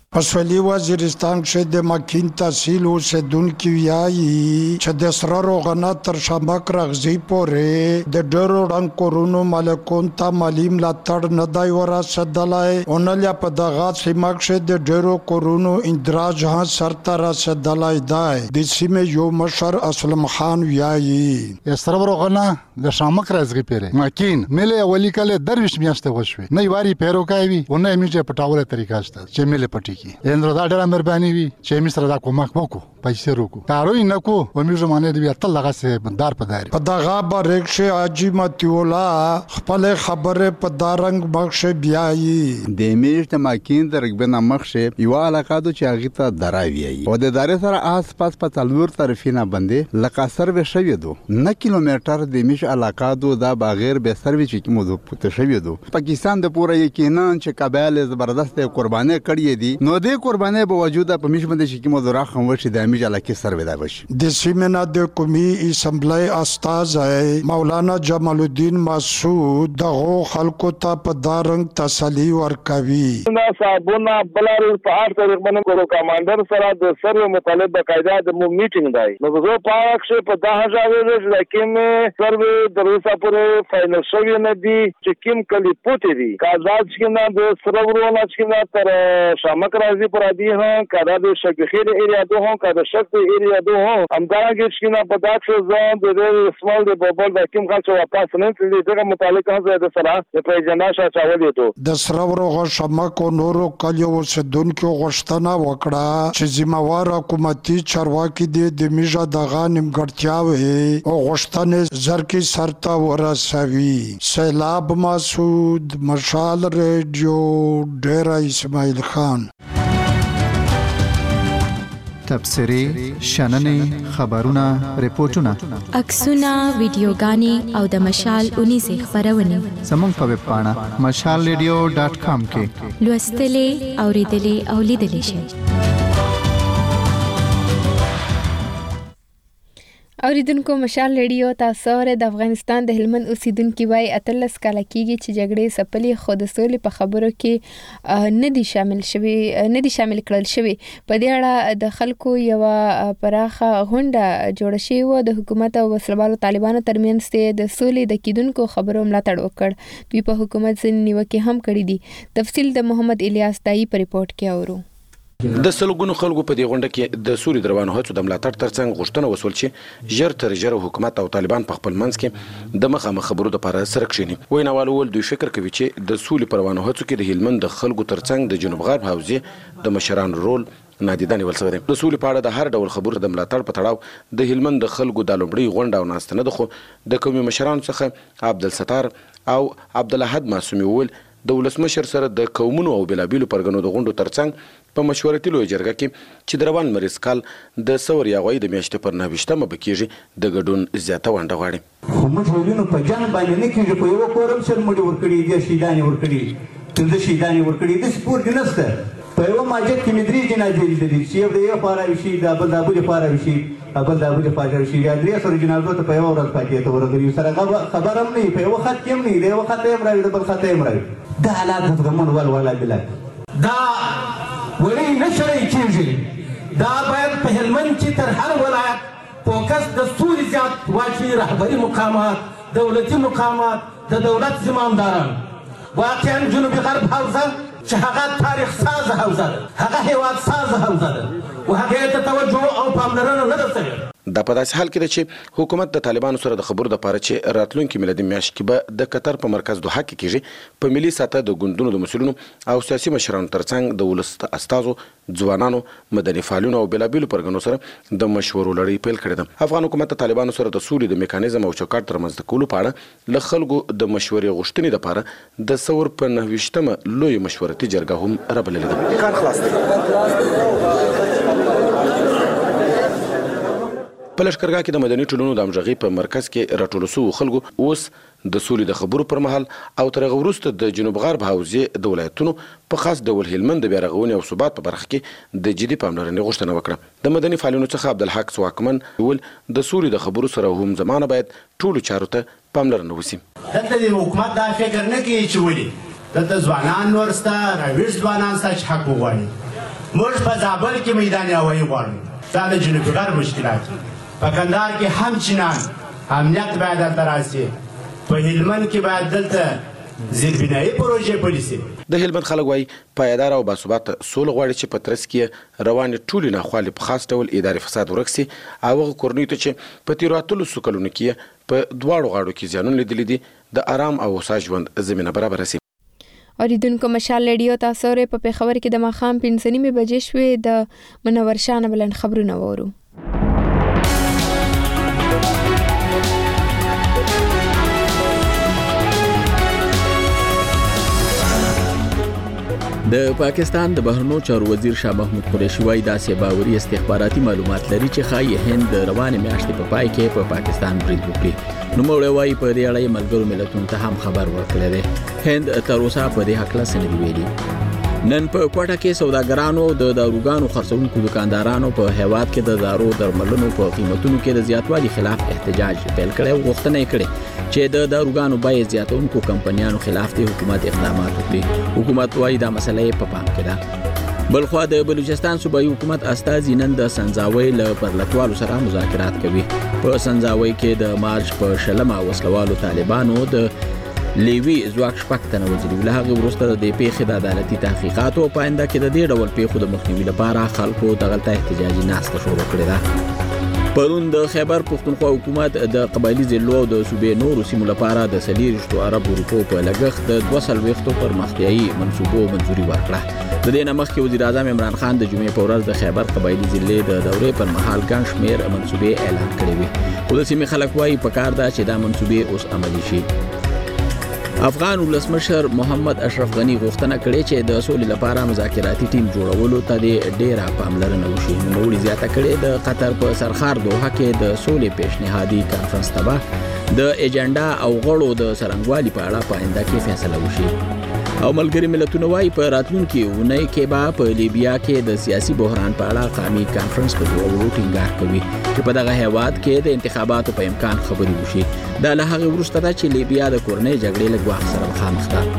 په سویلي وزیرستان کې د ماکین تحصیل اوسیدونکي وایي چې د سره روغنا تر شامک راغزي پورې د ډېرو ړنګ کورونو مالکون ته مالي ملاتړ نه دی ورسېدلی اونلیا په دغه سیمه کې د ډېرو کورونو اندراج هم سرته رسېدلی دی د سیمې یو مشر اسلم خان وایي سره روغنا د شامک راغزي پورې ماکین ملي اولی کله درویش میاشتې وشوي نه یواري پیرو کوي او نه میږي په ټاوله طریقه شته چې ملي پټي کی اندرا دا ډېر مهرباني وي چې می سره دا کومک وکړو پیسې روکو کاروي نه کو و میږي معنی دی تل لغه سه بندار پداري په دغه باریک شه اجي متیولا خپل خبره په دارنګ بخش بیاي د میشت ماکین درګبنه مخشه یو علاقه د چاغی ته دراوي او د دارې سره آس پاس په تلور طرفینه باندې لکه سروې شوی دو نه کیلومتر د میش علاقه دو دا بغیر به سروې چې کوم دو پته شوی دو پاکستان د پوره یقینا چې قبایل زبردست قرباني کړی دي نو د قرباني په وجود په میش باندې چې کوم دو راخم وشي د میش علاقه سروې دا وشي د سیمنا د قومي اسمبلی استاذ مولانا جمال الدین مسعود دغه خلکو ته په دارنګ تسلی ورکوي دا صاحبونه بلار په اړه طریق باندې ګورو کمانډر سره د سروې مطالب بقاعده د مو میټینګ دی نو زه په اړه په دا هغه چې کوم سروې د روسا پورې فائنل شوی نه دی چې کوم کلی پوتې دي کازاد چې نه د سرورونه چې نه تر شامک راځي پر دی ها کدا د شګخیر ایریا دوه هم کدا شک ایریا دوه هم همدارنګه چې نه په داخل ځان د اسمال د بوبل د کوم خلک واپس نه تللی دغه متعلق هم د سره د پېژنه شاوړې ته د سرورو شامک او نورو کلیو اوسیدونکو غوښتنه وکړه چې ذمہوار حکومتي چارواکي د میژه دغه نیمګړتیاوي او غوښتنې زرکی سرته ورسوي سیلاب مسعود مشال ریډیو ډیرا اسماعیل خان تبصری شننې خبرونه ریپورتونه عکسونه ویډیوګانې او د مشال اونیزه خبرونه زموږ په ویب پاڼه مشال ریډیو ډاټ کام کې لوستلې اوریدلې او لیدلې شئ اوریدونکو مشال ریډیو تاسو د افغانستان د هلمند اوسیدونکو وای اتلس کال کېږي چې جګړې سپلې خود سولې په خبرو کې نه دي شامل شوي نه دي شامل کړل شوي په دې اړه د خلکو یو پراخه غونډه جوړه شوې و د حکومت او وسلوالو طالبانو ترمنځ د سولې د کېدونکو خبرو ملاتړ وکړ دوی په حکومت ځینې نیوکې هم کړې دي تفصیل د محمد الیاس تایی په ریپورت کې اورو د سلګونو خلکو په دې غونډه کې د سولې دروانو هڅو د ملاتړ ترڅنګ غوښتنه وسول چې ژر تر ژره حکومت او طالبان په خپل منځ کې د مخامخ خبرو لپاره سره کښیني ویناوال ول دوی فکر کوي چې د سولې پروانو هڅو کې د هلمند د خلکو ترڅنګ د جنوب غرب حوزې د مشرانو رول نادیدانه ولسوي د سولې په اړه د هر ډول خبرو د ملاتړ په تړاو د هلمند د خلکو د لومړی غونډه او ناستنه د خو د قومي مشرانو څخه عبدالستار او عبدالاحد معصومي ول د ولسمشر سره د قومونو او بلابیلو پرګنو د غونډو ترڅنګ په مشورتي لوی جرګه کې چې د روان مریض کال د سور یاغوي د میاشتې پر نهویشتمه بکیږي د ګډون زیاته ونډه غواړي خو موږ ولینو په جان باندې نه کېږي په یو کورم سره مړي ورکړي دي شیدانې ورکړي څنګه شیدانې ورکړي د سپور کې نسته په یو ماجت کې مدري جنازې دي چې یو د یو پاره وشي د بل د بل پاره وشي بل د بل پاره وشي یا درې سره جنازو ته په یو ورځ پاتې ته ورغلي سره خبر هم نه په یو خط کې هم نه دی یو خط یې مرای د بل خط یې مرای دا حالات د غمون ول ولا بلا دا ولی نشری کېږي دا باید په هلمند کې تر هر ولایت فوکس د سولې زیات واچي رهبري مقامات دولتي مقامات د دولت زمامداران واقعا جنوبي غرب حوزه چې هغه تاریخ ساز حوزه ده هغه هیواد ساز حوزه ده او هغه ته توجه او پاملرنه نه ده شوې دا په داسې حال کې ده چې حکومت د طالبانو سره د خبرو لپاره چې راتلونکي میلادي میاشت کې به د قطر په مرکز دوحه کې کېږي په ملي سطح د ګوندونو د مسؤلینو او سیاسي مشرانو ترڅنګ د ولس استازو ځوانانو مدني فعالینو او بېلابېلو پرګنو سره د مشورو لړۍ پیل کړې ده افغان حکومت د طالبانو سره د سولې د میکانیزم او چوکاټ ترمنځ کولو په اړه له خلکو د مشورې غوښتنې لپاره د ثور په نهویشتمه لوی مشورتي جرګه هم رابللې ده کار خلاص په لښکرګاه کې د مدني ټولنو د همغږۍ په مرکز کې راټولو شوو خلکو اوس د سولې د خبرو پر مهال او تر هغه وروسته د جنوب غرب حوزې د ولایتونو په خاص ډول هلمند د بیا رغونې او ثبات په برخه کې د جدي پاملرنې غوښتنه وکړه د مدني فعالینو څخه عبدالحق ځواکمن ول د سولې د خبرو سره هم زمانه باید ټولو چارو ته پاملرنه وشي دلته د حکومت دا فکر نه کوي چې ولې دلته ځوانان نور شته راویښ ځوانان شته چې حق وغواړي موږ په زابل کې میدان هوایي غواړو، دا د جنوب غرب مشکلات. په کندهار کې همچنان امنیت باید دلته راسي، په هلمند کې باید دلته زیربنایي پروژې پلي سي. د هلمند خلک وایي پایدار او باثباته سوله غواړي چې په ترڅ کې روانې ټولې ناخوالې په خاص ډول اداري فساد ورک سي او هغه کورنیو ته چې په تېرو اتلسو کلونو کې په دواړو غاړو کې زیانونه لیدلي دي د آرام او هوسا ژوند زمینه برابره سي. اوریدونکو مشال ریډیو تاسو اورئ په پېښور کې د ماښام پنځه نیمې بجې شوې. د منور شاه نه بلند خبرونه وورو. د پاکستان د بهرنیو چارو وزیر شاه محمود قریشي وايي داسې باوري استخباراتي معلومات لري چې ښایي هند د روانې میاشتې په پای کې په پاکستان برید وکړي. نوموړی وايي په دې اړه ملګرو ملتونو ته هم خبر ورکړی دی. هند تر اوسه په دې هکله څه نه دي ویلي. نن په کوټه کې سوداګرانو د داروګانو خرڅونکو دکاندارانو په هیواد کې د دارو درملونو په قیمتونو کې د زیاتوالي خلاف احتجاج پیل کړی او غوښتنه یې کړې چې د داروګانو بیې زیاتونکو کمپنیانو خلاف د حکومت اقدامات وکړي. حکومت وايي دا مسله په پام کې ده. بلخوا د بلوچستان صوبایي حکومت استازي نن د سنځاوي له پرلتوالو سره مذاکرات کوي. په سنځاوي کې د مارچ په شلمه وسلوالو طالبانو د لیوی ځواک شپږ تنه وژلي. له هغې وروسته د دې پیښې د عدالتي تحقیقاتو په آینده کې د دې ډول پیښو د مخنیوي لپاره خلکو دغلته احتجاجي ناسته شروع کړې ده. پرون د خیبر پښتونخوا حکومت د قبایلي ضلعو او د صوبې نورو سیمو لپاره د څلېرویشتو اربو روپو په لګښت د دوه څلوېښتو پرمختیایي منصوبو منظوري ورکړه. د دې نه مخکې وزیر اعظم عمران خان د جمعې په ورځ د خیبر قبایلي ضلعې د دورې پر مهال ګڼ شمېر منصوبې اعلان کړې وې. خو د سیمې خلک وایي پکار ده چې دا منصوبې اوس عملي شي. افغان ولسمشر محمد اشرف غنی غوښتنه کړې چې د سولې لپاره مذاکراتي ټیم جوړولو ته د ډېره پاملرنه وشي. نوموړي زیاته کړې د قطر په سرخار دوحه کې د سولې پیشنهادي کانفرنس ته به د ایجنډا او غړو د څرنګوالي په اړه په آینده کې فیصله وشي. او ملګري ملتونه وايي په راتلونکي اونۍ کې به په لیبیا کې د سیاسي بحران په اړه قومي کانفرنس په جوړولو ټینګار کوي چې په دغه هیواد کې د انتخاباتو په امکان خبرې وشي. دا له هغې وروسته ده چې لیبیا د کورنۍ جګړې له ګواښ سره مخامخ ده.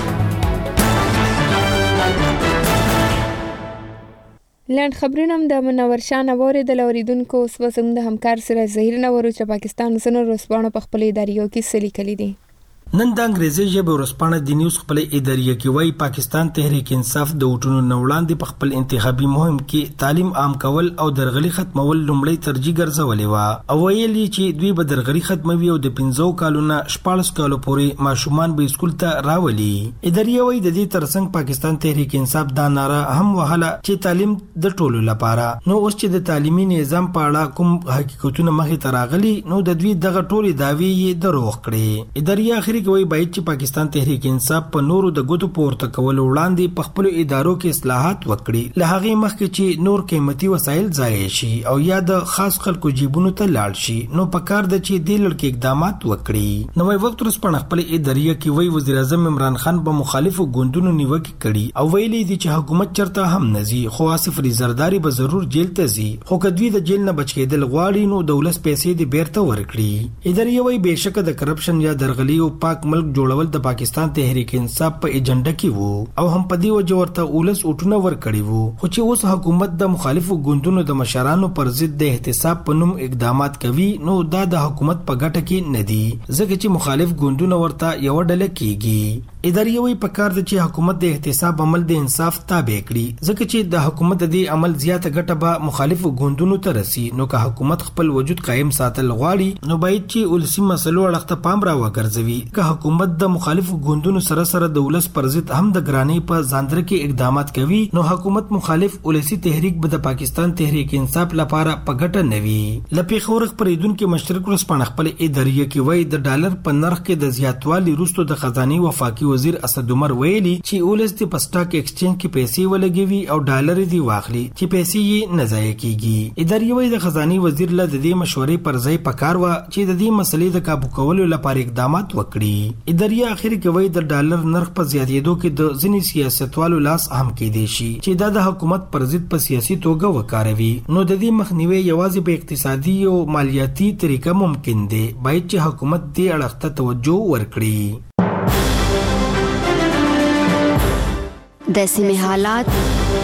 لاند خبرونه هم د منور شاه نه واورېدل. اوریدونکو اوس به زموږ د همکار سره ظهیر نه ورو چې پاکستان ځینو ورځپاڼو په خپلو اداریو کې څه لیکلي دي. نن د انګریزي ژبې ورځپاڼه د نیوز خپل اداریه کې وایي پاکستان تحریک انصاف د وټونو نه وړاندې په خپل انتخابي مهم کې تعلیم عام کول او درغلي ختمول لومړی ترجیح ګرځولې وه او ویلي چې دوی به درغلي ختموي او د پنځو کالو نه شپاړس کالو پورې ماشومان به سکول ته راولي. اداریه وایي د دې ترڅنګ پاکستان تحریک انصاف دا ناره هم وهله چې تعلیم د ټولو لپاره. نو اوس چې د تعلیمي نظام په اړه کوم حقیقتونه مخې ته راغلي نو د دوی دغه ټولې دعوې یې دروغ کړې. اداریه اخري کوي باید چې پاکستان تحریک انصاف په نورو د ګوتو پورته کولو وړاندې په خپلو ادارو کې اصلاحات وکړي له هغې مخکې چې نور قیمتي وسایل ضایع شي او یا د خاص خلکو جیبونو ته لاړ شي. نو پکار ده چې دې لړ کې اقدامات وکړي. نوی وخت ورځپاڼه خپل اداریه کې وایي وزیر اعظم عمران خان په مخالفو ګوندونو نیوکې کړي او ویلي دي چې حکومت چرته هم نه ځي خو آصف علي زرداري به ضرور جیل ته ځي خو که دوی د جیل نه بچ کېدل غواړي نو د ولس پیسې دې بیرته ورکړي. اداریه وایي بېشکه د کرپشن یا درغلي او پاک ملک جوړول د پاکستان تحریک انصاف په ایجنډا کې وو او هم په دې وجه ورته ولس اوټونه ورکړي وو خو چې اوس حکومت د مخالفو ګوندونو د مشرانو پر ضد د احتساب په نوم اقدامات کوي نو دا د حکومت په ګټه کې نه دي ځکه چې مخالف ګوندونه ورته یو ډله کیږي. اداریه وایي پکار ده چې حکومت د احتساب عمل د انصاف تابع کړي ځکه چې د حکومت د دې عمل زیاته ګټه به مخالفو ګوندونو ته رسي. نو که حکومت خپل وجود قائم ساتل غواړي نو باید چې ولسي مسلو اړخ ته پام را وګرځوي. که حکومت د مخالفو ګوندونو سره سره د ولس پر ضد هم د ګرانۍ په ځاندره کې اقدامات کوي نو حکومت مخالف ولسي تحریک به د پاکستان تحریک انصاف لپاره په ګټه نه وي. له پیښور خپرېدونکي مشترک ورځپاڼه خپل اداریه کې وایي د ډالر په نرخ کې د زیاتوالي وروسته د خزانې وفاقي وزیر اسد عمر ویلي چې ولس د په سټاک ایکسچینج کې پیسې ولګوي او ډالر دې واخلي چې پیسې یې نه ضایع کیږي. اداریه وایي د خزانې وزیر له د دې مشورې پر ځای پکار وه چې د دې مسلې د کابو کولو لپاره اقدامات وکړي. اداریه اخر کې وایي د ډالر نرخ په زیاتېدو کې د ځینې سیاستوالو لاس هم کېدی شي چې دا د حکومت پر ضد په سیاسي توګه وکاروي. نو د دې مخنیوی یوازې په اقتصادي او مالیاتي طریقه ممکن دی. باید چې حکومت دې اړخ ته توجه ورکړي. د سیمې حالات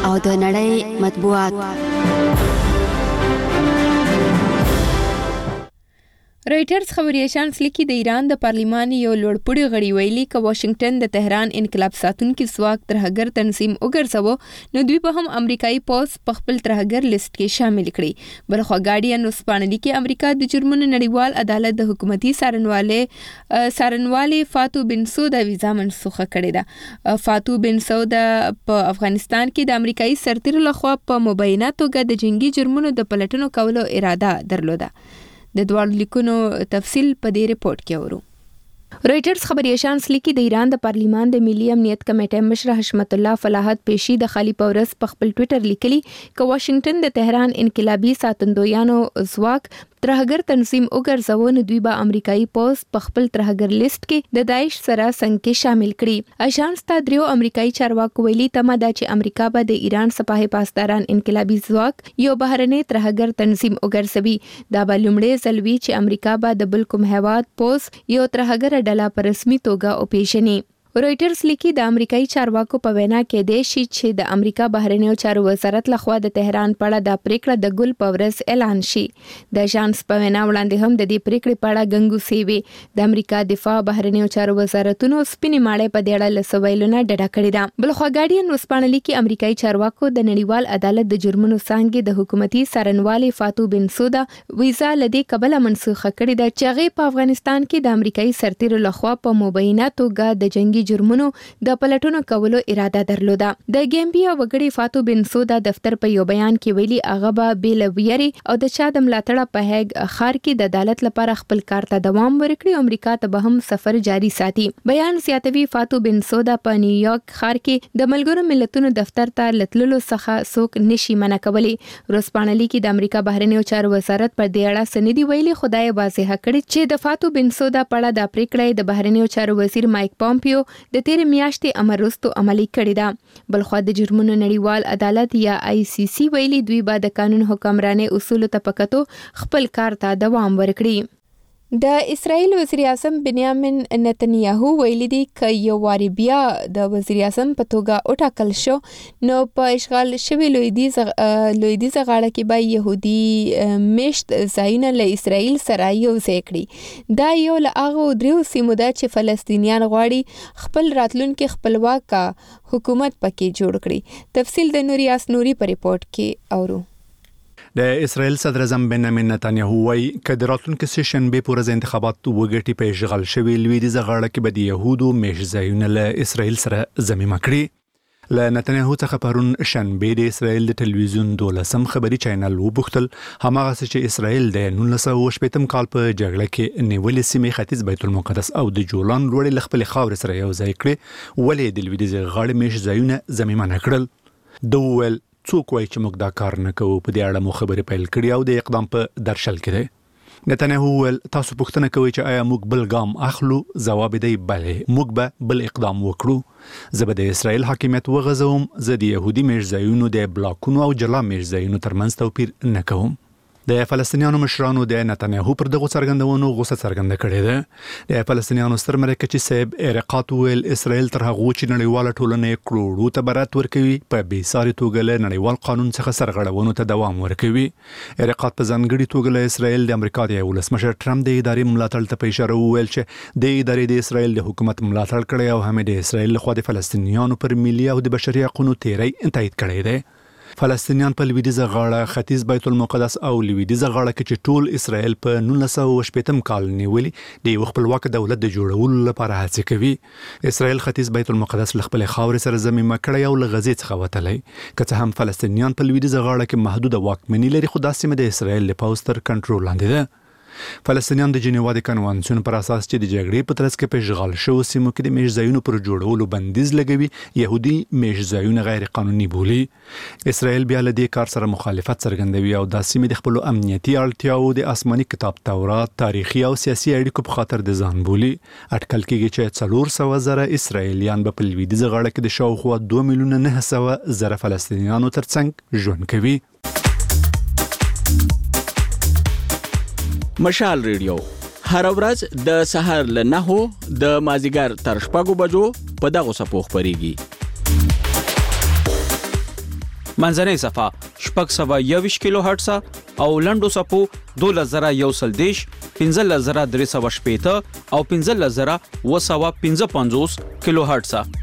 او د نړۍ مطبوعات. رایټرز خبري ایجنس لیکي د ایران د پارلیمان یو لوړپوړي غړي ویلي ک واشنگټن د تهران انقلاب ساتونکو ځواک ترهګر تنظیم وګرځاوه نو دوی به هم امریکایي پوز په خپل ترهګر لیست کې شامل کړي. بلخوا ګارډین وسپانه لیکي امریکا د جرمونو نړیوال عدالت د حکومتي سارنواله سارنواله فاتو بنسودا ویزا منسوخه کړې ده. فاتو بنسودا په افغانستان کې د امریکایي سرتیر لخوا په مبینه توګه د جنگي جرمونو د پلټنو کولو اراده درلوده. د دوړ لیکونو تفصیل په دې ریپورت کې اورو. رایټرز خبري ایجنس لیکي د ایران د پارلیمان د ملي امنیت کمیټې مشر حشمت الله فلاحت پیشي د خالي پورس په خپل ټوئیټر لیکلي ک واشنگټن د تهران انقلابي ساتندویانو ځواک ترهګر تنظیم وګرځاوه نو دوی به امریکایي پوز په خپل ترهګر لیست کې د داعش سره څنګه کې شامل کړي. اژانس ته دریو امریکایي چارواکو ویلي تمه ده چې امریکا به د ایران سپاه پاسداران انقلابي ځواک یو بهرنی ترهګر تنظیم وګرځوي. دا به لومړی ځل وي چې امریکا به د بل کوم هیواد پوز یو ترهګر ډله په رسمي توګه وپیژني. رایټرز لیکي د امریکایي چارواکو په وینا کې د شي چې د امریکا بهرنیو چارو وزارت لخوا د تهران په اړه د پریکړه د ګل پورس اعلان شي. د اژانس په وینا وړاندې هم د دې پریکړې په اړه غنګو سیوي د امریکا دفاع بهرنیو چارو وزارتونو سپینې ماړې په دې اړه لسویلونه ډډه کړې ده. بلخوا ګارډین وسپانه لیکي امریکایي چارواکو د نړیوال عدالت د جرمونو څنګه د حکومتي سارنوالي فاتو بنسودا ویزا لدی قبل منسوخه کړې ده چې هغه په افغانستان کې د امریکایي سرتیر لخوا په مبینه توګه د جنگي جرمونو د پلټنو کولو اراده درلوده. د ګامبیا وګړي فاتو بنسودا دفتر په یو بیان کې ویلي هغه به بیل ویری او د چا د ملاتړ په هغه خار کې د عدالت لپاره خپل کار ته دوام ورکړي. امریکا ته به هم سفر جاری ساتي. بیان زیاتوي فاتو بنسودا په نیویارک خار کې د ملګرو ملتونو دفتر ته لتللو څخه څوک نشي منع کولی. روسپانلی کې د امریکا بهرنیو چارو وزارت پر دې اړه سندې ویلي خدای واضح کړي چې د فاتو بنسودا په اړه د پریکړې د بهرنیو چارو وزیر مایک پامپیو د تیر میاشتې امر وروسته عملي کړی ده. بلخوا د جرمونو نړیوال عدالت یا آی سی سی ویلي دوی به د قانون حکمراني اصولو ته پکتو خپل کار ته دوام ورکړي. د اسرائیل وزیر اعظم بنیامین نتنیاهو ویلي دی ک یو واری بیا د وزیر اعظم په توګه وټاکل شو نو په اشغال شوی لویدیز لویدیز غاړه کې به يهودي مشت ځایونه له اسرائیل سره یو ځای کړي. دا یو له هغه دریو سیمو ده چې فلسطینیان غواړي خپل راتلونکي خپلواک حکومت پکې جوړ کړي. تفصیل د نوریاس نوري په ریپورت کې اورو. د اسرائیل صدر اعظم بنیامین نتنیاهو وايي چې د راتلونکي سیشن به پورز انتخابات وګټي په اشغال شوی لویدیز غاړه کې به د يهودو مشځایونه له اسرائیل سره ضمیمه کړي. ل نتنیاهو څخه پرون شنبه د اسرائیل د ټلویزیون دولسم خبري چینل وبختل هماغه چې اسرائیل د نولس سوه شپږم کال په جګړه کې نیولې سیمې ختیځ بیت المقدس او د جولان لوړې خپل خاور سره یو ځای کړي ولې د لویدیز غاړه مشځایونه ضمیمه نکړل. دوول څوک وایي چې موږ دا کار نه کوو په دې اړه مو خبرې پیل کړې او د اقدام په درشل کې دی. نتنیاهو ول تاسو پوښتنه کوي چې آیا موږ بل ګام اخلو؟ ځواب دی بلې، موږ به بل اقدام وکړو. زه به د اسرائیل حاکمیت وغځوم. زه د يهودي مشځایونو د بلاکونو او جلا مشځایونو ترمنځ توپیر نه کوم. د فلسطینیانو مشرانو د نتنیاهو پر دغه څرګندونو غوسه څرګنده کړې ده. د فلسطینیانو ستر مرکزی صاحب ارقات ویل اسرائیل تر هغه چې نړیواله ټولنه کروڑو ته برات ورکوي په بې ساري توګه له نړیوال قانون څخه سرغړونو ته دوام ورکوي. ارقات په ځانګړي توګه له اسرائیل د امریکا د ولسمشر ټرمپ د ادارې ملاتړ ته په اشاره وویل چې د ادارې د اسرائیل د حکومت ملاتړ کړی او هم د اسرائیل لخوا د فلسطینیانو پر ملي او د بشري حقوقو تیری تایید کړی دی. فلسطینیان په لویدیزه غاړه ختیځ بیت المقدس او لویدیزه غاړه کې چې ټول اسرائیل په نولس سوه شپږم کال نیولي د یو خپلواک دولت د جوړولو لپاره هڅه کوي. اسرائیل ختیځ بیت المقدس له خپل خاورې سره ضمیمه کړی او له غزې څخه وتلی. که څه هم فلسطینیان په لویدیزه غاړه کې محدود واکمني لري خو دا سیمه د اسرائیل له پوځ تر کنټرول لاندې ده. فلسطینیان د جنیوا د کنوانسیون پر اساس چې د جګړې په ترڅ کې په اشغال شوو سیمو کې د مشځایونو پر جوړولو بندیز لګوي يهودي مشځایونه غیر قانوني بولي. اسرائیل بیا له دې کار سره مخالفت څرګندوي او د سیمې د خپل امنیتي اړتیاو د آسماني کتاب تورات تاریخي او سیاسي اړیکو په خاطر د ځان بولي. اټکل کېږي چې څلور سوه زره اسرائیلیان په لویدیځه غاړه کې د شاوخوا دوه میلیونه نه سوه زره فلسطینیانو ترڅنګ ژوند کوي. مشال ریډیو هر ورځ د سحر له نهو د مازیګر تر شپږو بجو په دغه صفو خبريږي. منځنۍ صفه شپږ سوه یوویشت کیلو هرټز او لنډو صفو دولس زره یو سل دېرش، پنځلس زره درې سوه شپېته او پنځلس زره اوه سوه پنځه پنځوس کیلو هرټز.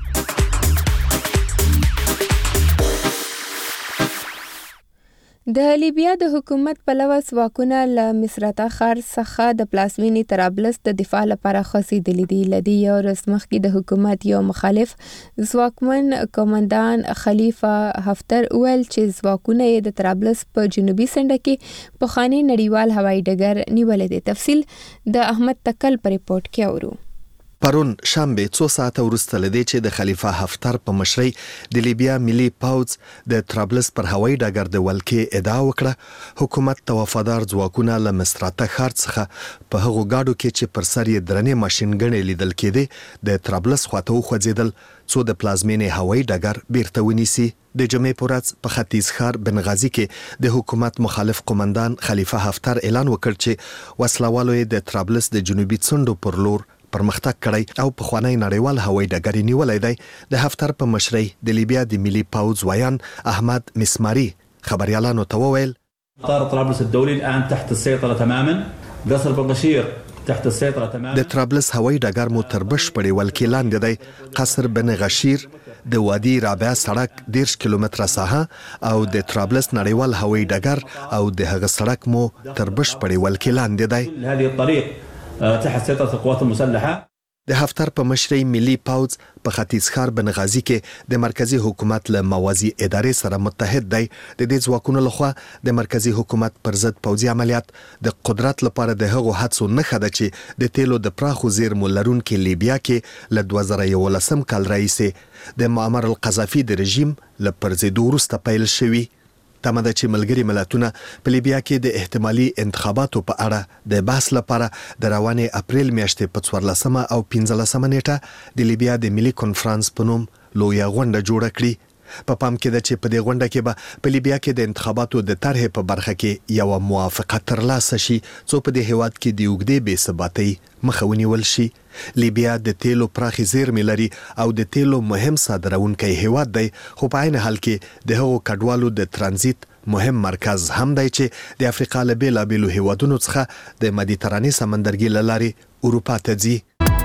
د لیبیا د حکومت پلوه ځواکونه له مصراته ښار څخه د پلازمینې طرابلس د دفاع لپاره خوځېدلي دي. له دې یو ورځ مخکې د حکومت یو مخالف ځواکمن قومندان خلیفه حفتر وویل چې ځواکونه یې د طرابلس په جنوبي څنډه کې پخوانی نړیوال هوایي ډګر نیولی دی. تفصیل د احمد تکل په ریپورت کې اورو. پرون شنبه څو ساعته وروسته لدی چې د خلیفه حفتر په مشرۍ د لیبیا ملي پوځ د طرابلس پر هوایي ډګر د ولکې ادعا وکړه حکومت ته وفادار ځواکونه له مصراته ښار څخه په هغو ګاډو کې چې پر سر یې درنې ماشینګڼې لیدل کېدې د طرابلس خواته وخوځېدل څو د پلازمینې هوایي ډګر بیرته ونیسي. د جمعې په ورځ په ختیځ ښار بنغازي کې د حکومت مخالف قومندان خلیفه حفتر اعلان وکړ چې وسلوالو یې د طرابلس د جنوبي څنډو پر لور پرمختګ کړی او په خوانی نړیوال هوایي ډګر نیولای دی. د حفتر په مشرۍ د لیبیا د ملي پوځ وایان احمد مسماري خبريالانو ته وویل مطار طرابلس الدولي الان تحت السيطره تماما، قصر بنغشير تحت السيطره تماما. د طرابلس هوایي ډګر مو تر بشپړې ولکې لاندې دی. قصر بنغشیر د وادي رابعه سړک دیرش کیلومتره ساحه او د طرابلس نړیوال هوایي ډګر او د هغه سړک مو تر بشپړې ولکې لاندې دی. هذه الطريق تحت سيطرة القوات المسلحة. د حفتر په مشرۍ ملي پوځ په ختیځ ښار بنغازي کې د مرکزی حکومت له موازی ادارې سره متحد دی. د دې ځواکونو لخوا د مرکزی حکومت پر ضد پوځي عملیات د قدرت لپاره د هغو هڅو نښه ده چې د تیلو د پراخو زیرمو لرونکي لیبیا کې له دوه زره یولسم کال راهیسې د معمر القذافي د رژیم له پرځېدو وروسته پیل شوي. تمه ده چې ملګري ملتونه په لیبیا کې د احتمالي انتخاباتو په اړه د بحث لپاره د روانې اپریل میاشتې په څوارلسمه او پنځلسمه نیټه د لیبیا د ملي کنفرانس په نوم لویه غونډه جوړه کړي. په پام کې ده چې په دې غونډه کې به په لیبیا کې د انتخاباتو د طرحې په برخه کې یو موافقه ترلاسه شي څو په دې هیواد کې د اوږدې بې ثباتۍ مخه ونیول شي. لیبیا د تیلو پراخي زیرمې لري او د تیلو مهم صادرونکی هیواد دی، خو په عین حال کې د هغو کډوالو د ترانزیت مهم مرکز هم دی چې د افریقا له بیلابیلو هیوادونو څخه د مدیترانې سمندرګي له لارې اروپا ته ځي.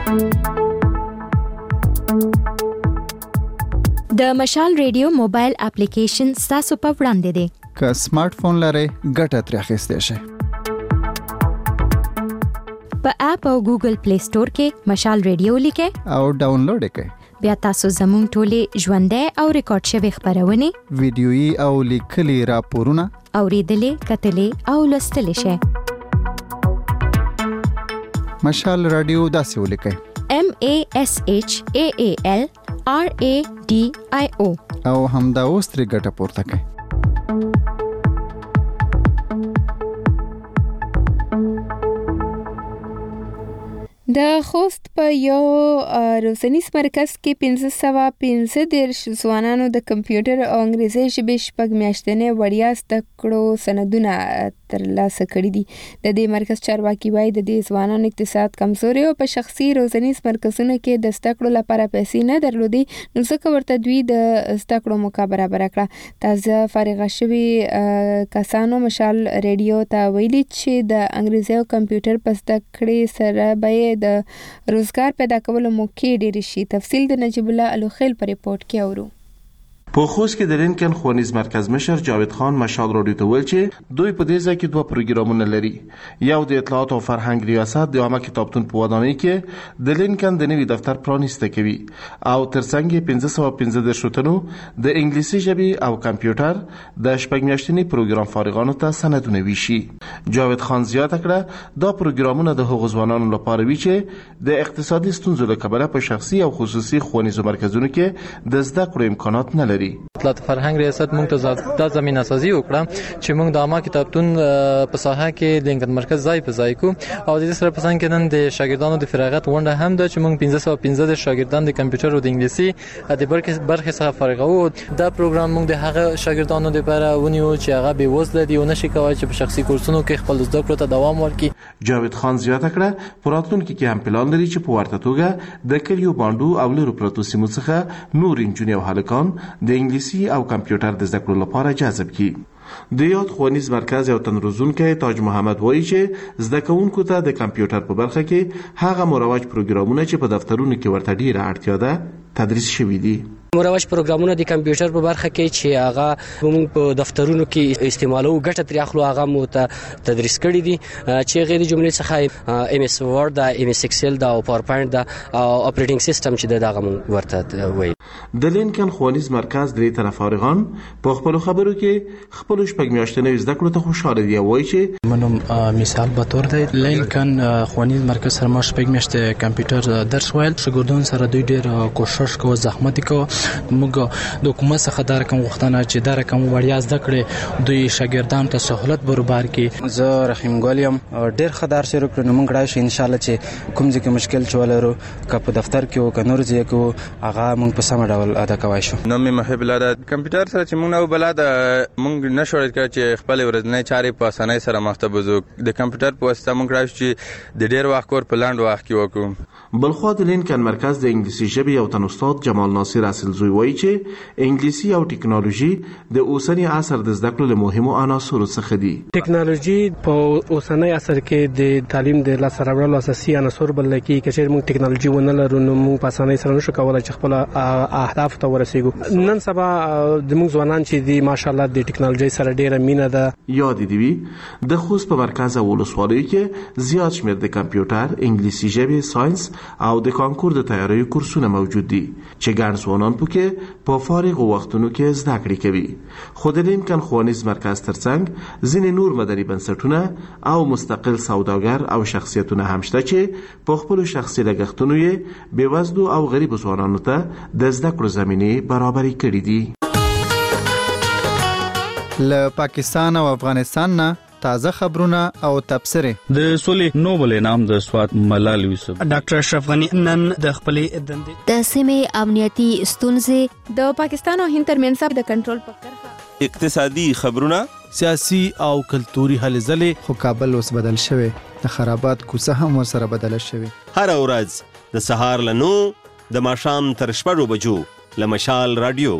د مشال ریډیو موبایل اپلیکیشن ستاسو په وړاندې دی. که سمارټ فون لرئ ګټه ترې اخیستی شئ. په اپ او ګوګل پلی سٹور کې مشال ریډیو لیکئ او ډاونلوډ یې کړئ. بیا تاسو زموږ ټولې ژوندۍ او ریکارډ شوي خبرونه، ویډیويي او لیکلي راپورونه اوریدلې، کتلې او لوستلې شئ. مشال رادیو داسې ولیکئ: M A S H A A L R A D I O او همدا اوس ترې ګټه پورته کړئ. د خوست په یو روزنیز مرکز کې پنځه سوه پنځه دېرش ځوانانو د کمپیوټر او انګریزي ژبې شپږ میاشتنې وړیا زده کړو سندونه ترلاسه کړي دي. د دې مرکز چارواکي وایي د دې ځوانانو اقتصاد کمزوري او په شخصي روزنیز مرکزونو کې د زده کړو لپاره پیسې نه درلودي، نو ځکه ورته دوی د زده کړو موقع برابره کړه. تازه فارغه شوي کسانو مشال ریډیو ته ویلي چې د انګریزي او کمپیوټر په زده کړې سره به د روزګار پیدا کولو موقع ډېرې شي. تفصیل د نجیب الله الوخیل په ریپورت کې اورو. په خوست کې د لینکن ښوونیز مرکز مشر جاوید خان مشال راډیو ته ویل چې دوی په دې ځای کې دوه پروګرامونه لري. یو د اطلاعات او فرهنګ ریاست د عامه کتابتون په ودانۍ کې د لینکن د نوي دفتر پرانیسته کوي او ترڅنګ یې پنځه سوه پنځه دېرش تنو د انګلیسي ژبې او کمپیوټر د شپږ میاشتني پروګرام فارغانو ته سندونه ویشي. جاوید خان زیاته کړه دا پروګرامونه د هغو ځوانانو لپاره وي چې د اقتصادي ستونزو له کبله په شخصي او خصوصي ښوونیزو مرکزونو کې د زده کړو امکانات نه لري. اطلاعات فرهنګ ریاست موږ ته دا زمينه سازي وکړه چې موږ د عامه کتابتون په ساحه کې لینکن مرکز ځای په ځای کو او د دې سره په څنګ کې نن د شاګردانو د فراغت غونډه هم ده چې موږ پنځه سوه پنځه دېرش شاګردان د کمپیوټر او د انګلیسي د برخې برخې څخه فارغ وو. دا پروګرام موږ د هغه شاګردانو لپاره ونیو چې هغه بې وزله دي او نشي کولای چې په شخصي کورسونو کې خپل زده کړو ته دوام ورکړي. جاوید خان زیاته کړه په راتلونکي کې هم پلان لري چې په ورته توګه د کلیو باندو او لرو پرتو سیمو څخه نور انجونې او هلکان د د انګلیسي او کمپیوټر د زده کړو لپاره جذب کړي. د یاد ښوونیز مرکز یو تن روزونکی تاج محمد وایي چې زده کوونکو ته د کمپیوټر په برخه کې هغه مروج پروګرامونه چې په دفترونو کې ورته ډیره اړتیا ده تدریس شوي دي. مروج پروګرامونه د کمپیوټر په برخه کې چې هغه موږ په دفترونو کې استعمالو ګټه ترې اخلو هغه مو ته تدریس کړي دي چې غیر جملې څخه ام اس ورډ دا ام اس ایکسل دا او پاور پوینټ دا او اپریټینګ سیستم چې دغه مو ورته وایي. د لینکن ښوونیز مرکز درې طرف فارغان په خپل خبرو کې خپل شپږ میاشتنې زده کړو ته خوشاله دي. وایي چې منم مثال به تور دی لینکن ښوونیز مرکز سره ما شپږ میاشتې کمپیوټر درس ویل شاګردانو سره دوی ډېر کوشش کوي زحمت کوي. موږ د حکومت څخه دا رقم غوښتنه چې دا رقم وړیا زده کړي دوی شاګردانو ته سہولت برابر کړي. زه رحیم ګل یم ډېر ښه درس یې وکړ نو موږ راشو ان شاء الله چې کوم ځای کې مشکل چولرو که په دفتر کې او که نور ځای کې هغه موږ په سمه ډول ادا کوای شو. نوم مې محب الله ده. کمپیوټر سره چې موږ نه بلد موږ نه شوړل کړ چې خپل ورځنی چارې په اسانۍ سره مخته بوزو. د کمپیوټر په واسطه موږ راشو چې د ډېر وخت کور په لاند وخت کې وکړو. بلخو د لینکن مرکز د انګلیسي ژبې یو تن استاد جمال ناصر اصل زوی وایي چې انګلیسي او ټکنالوژي د اوسنی عصر د زده کړو له مهمو عناصرو څخه دي. ټکنالوژي په اوسنی عصر کې د تعلیم د لاسته راوړلو اساسي عناصر بلل کېږي. که چېرې موږ ټکنالوژي ونه لرو نو موږ په اسانۍ سره نشو کولی چې خپل اهداف ته ورسېږو. نن سبا د موږ ځوانان چې دي ماشاءالله د ټکنالوژي سره ډېره مینه ده. یاد دي وي د خوست په مرکز او ولسوالیو کې زیات شمېر د کمپیوټر، انګلیسي ژبې، ساينس او د کانکور د تیاریو کورسونه موجود دي چې ګڼ ځوانان پکې په فارغ وختونو کې زده کړې کوي. خو د لینکن ښوونیز مرکز ترڅنګ ځینې نور مدني بنسټونه او مستقل سوداګر او شخصیتونه هم شته چې په خپل شخصي لګښتونو یې بېوزلو او غریبو ځوانانو ته د زده کړو زمینې برابرې کړې دي. له پاکستان او افغانستان نه تازه خبرونه او تبصره. د سولې نوبل انعام د سواد ملال یوسف ډاکټر اشرف غنی نن د خپلې دندې د سیمې امنیتي ستونزې د پاکستان او هند ترمنځ د کنټرول په کرښه اقتصادي خبرونه سیاسي او کلتوري هلې ځلې. خو کابل اوس بدل شوی د خرابات کوڅه هم ورسره بدله شوی. هر ورځ د سهار له نو د ماښام تر شپږو بجو له مشال رادیو.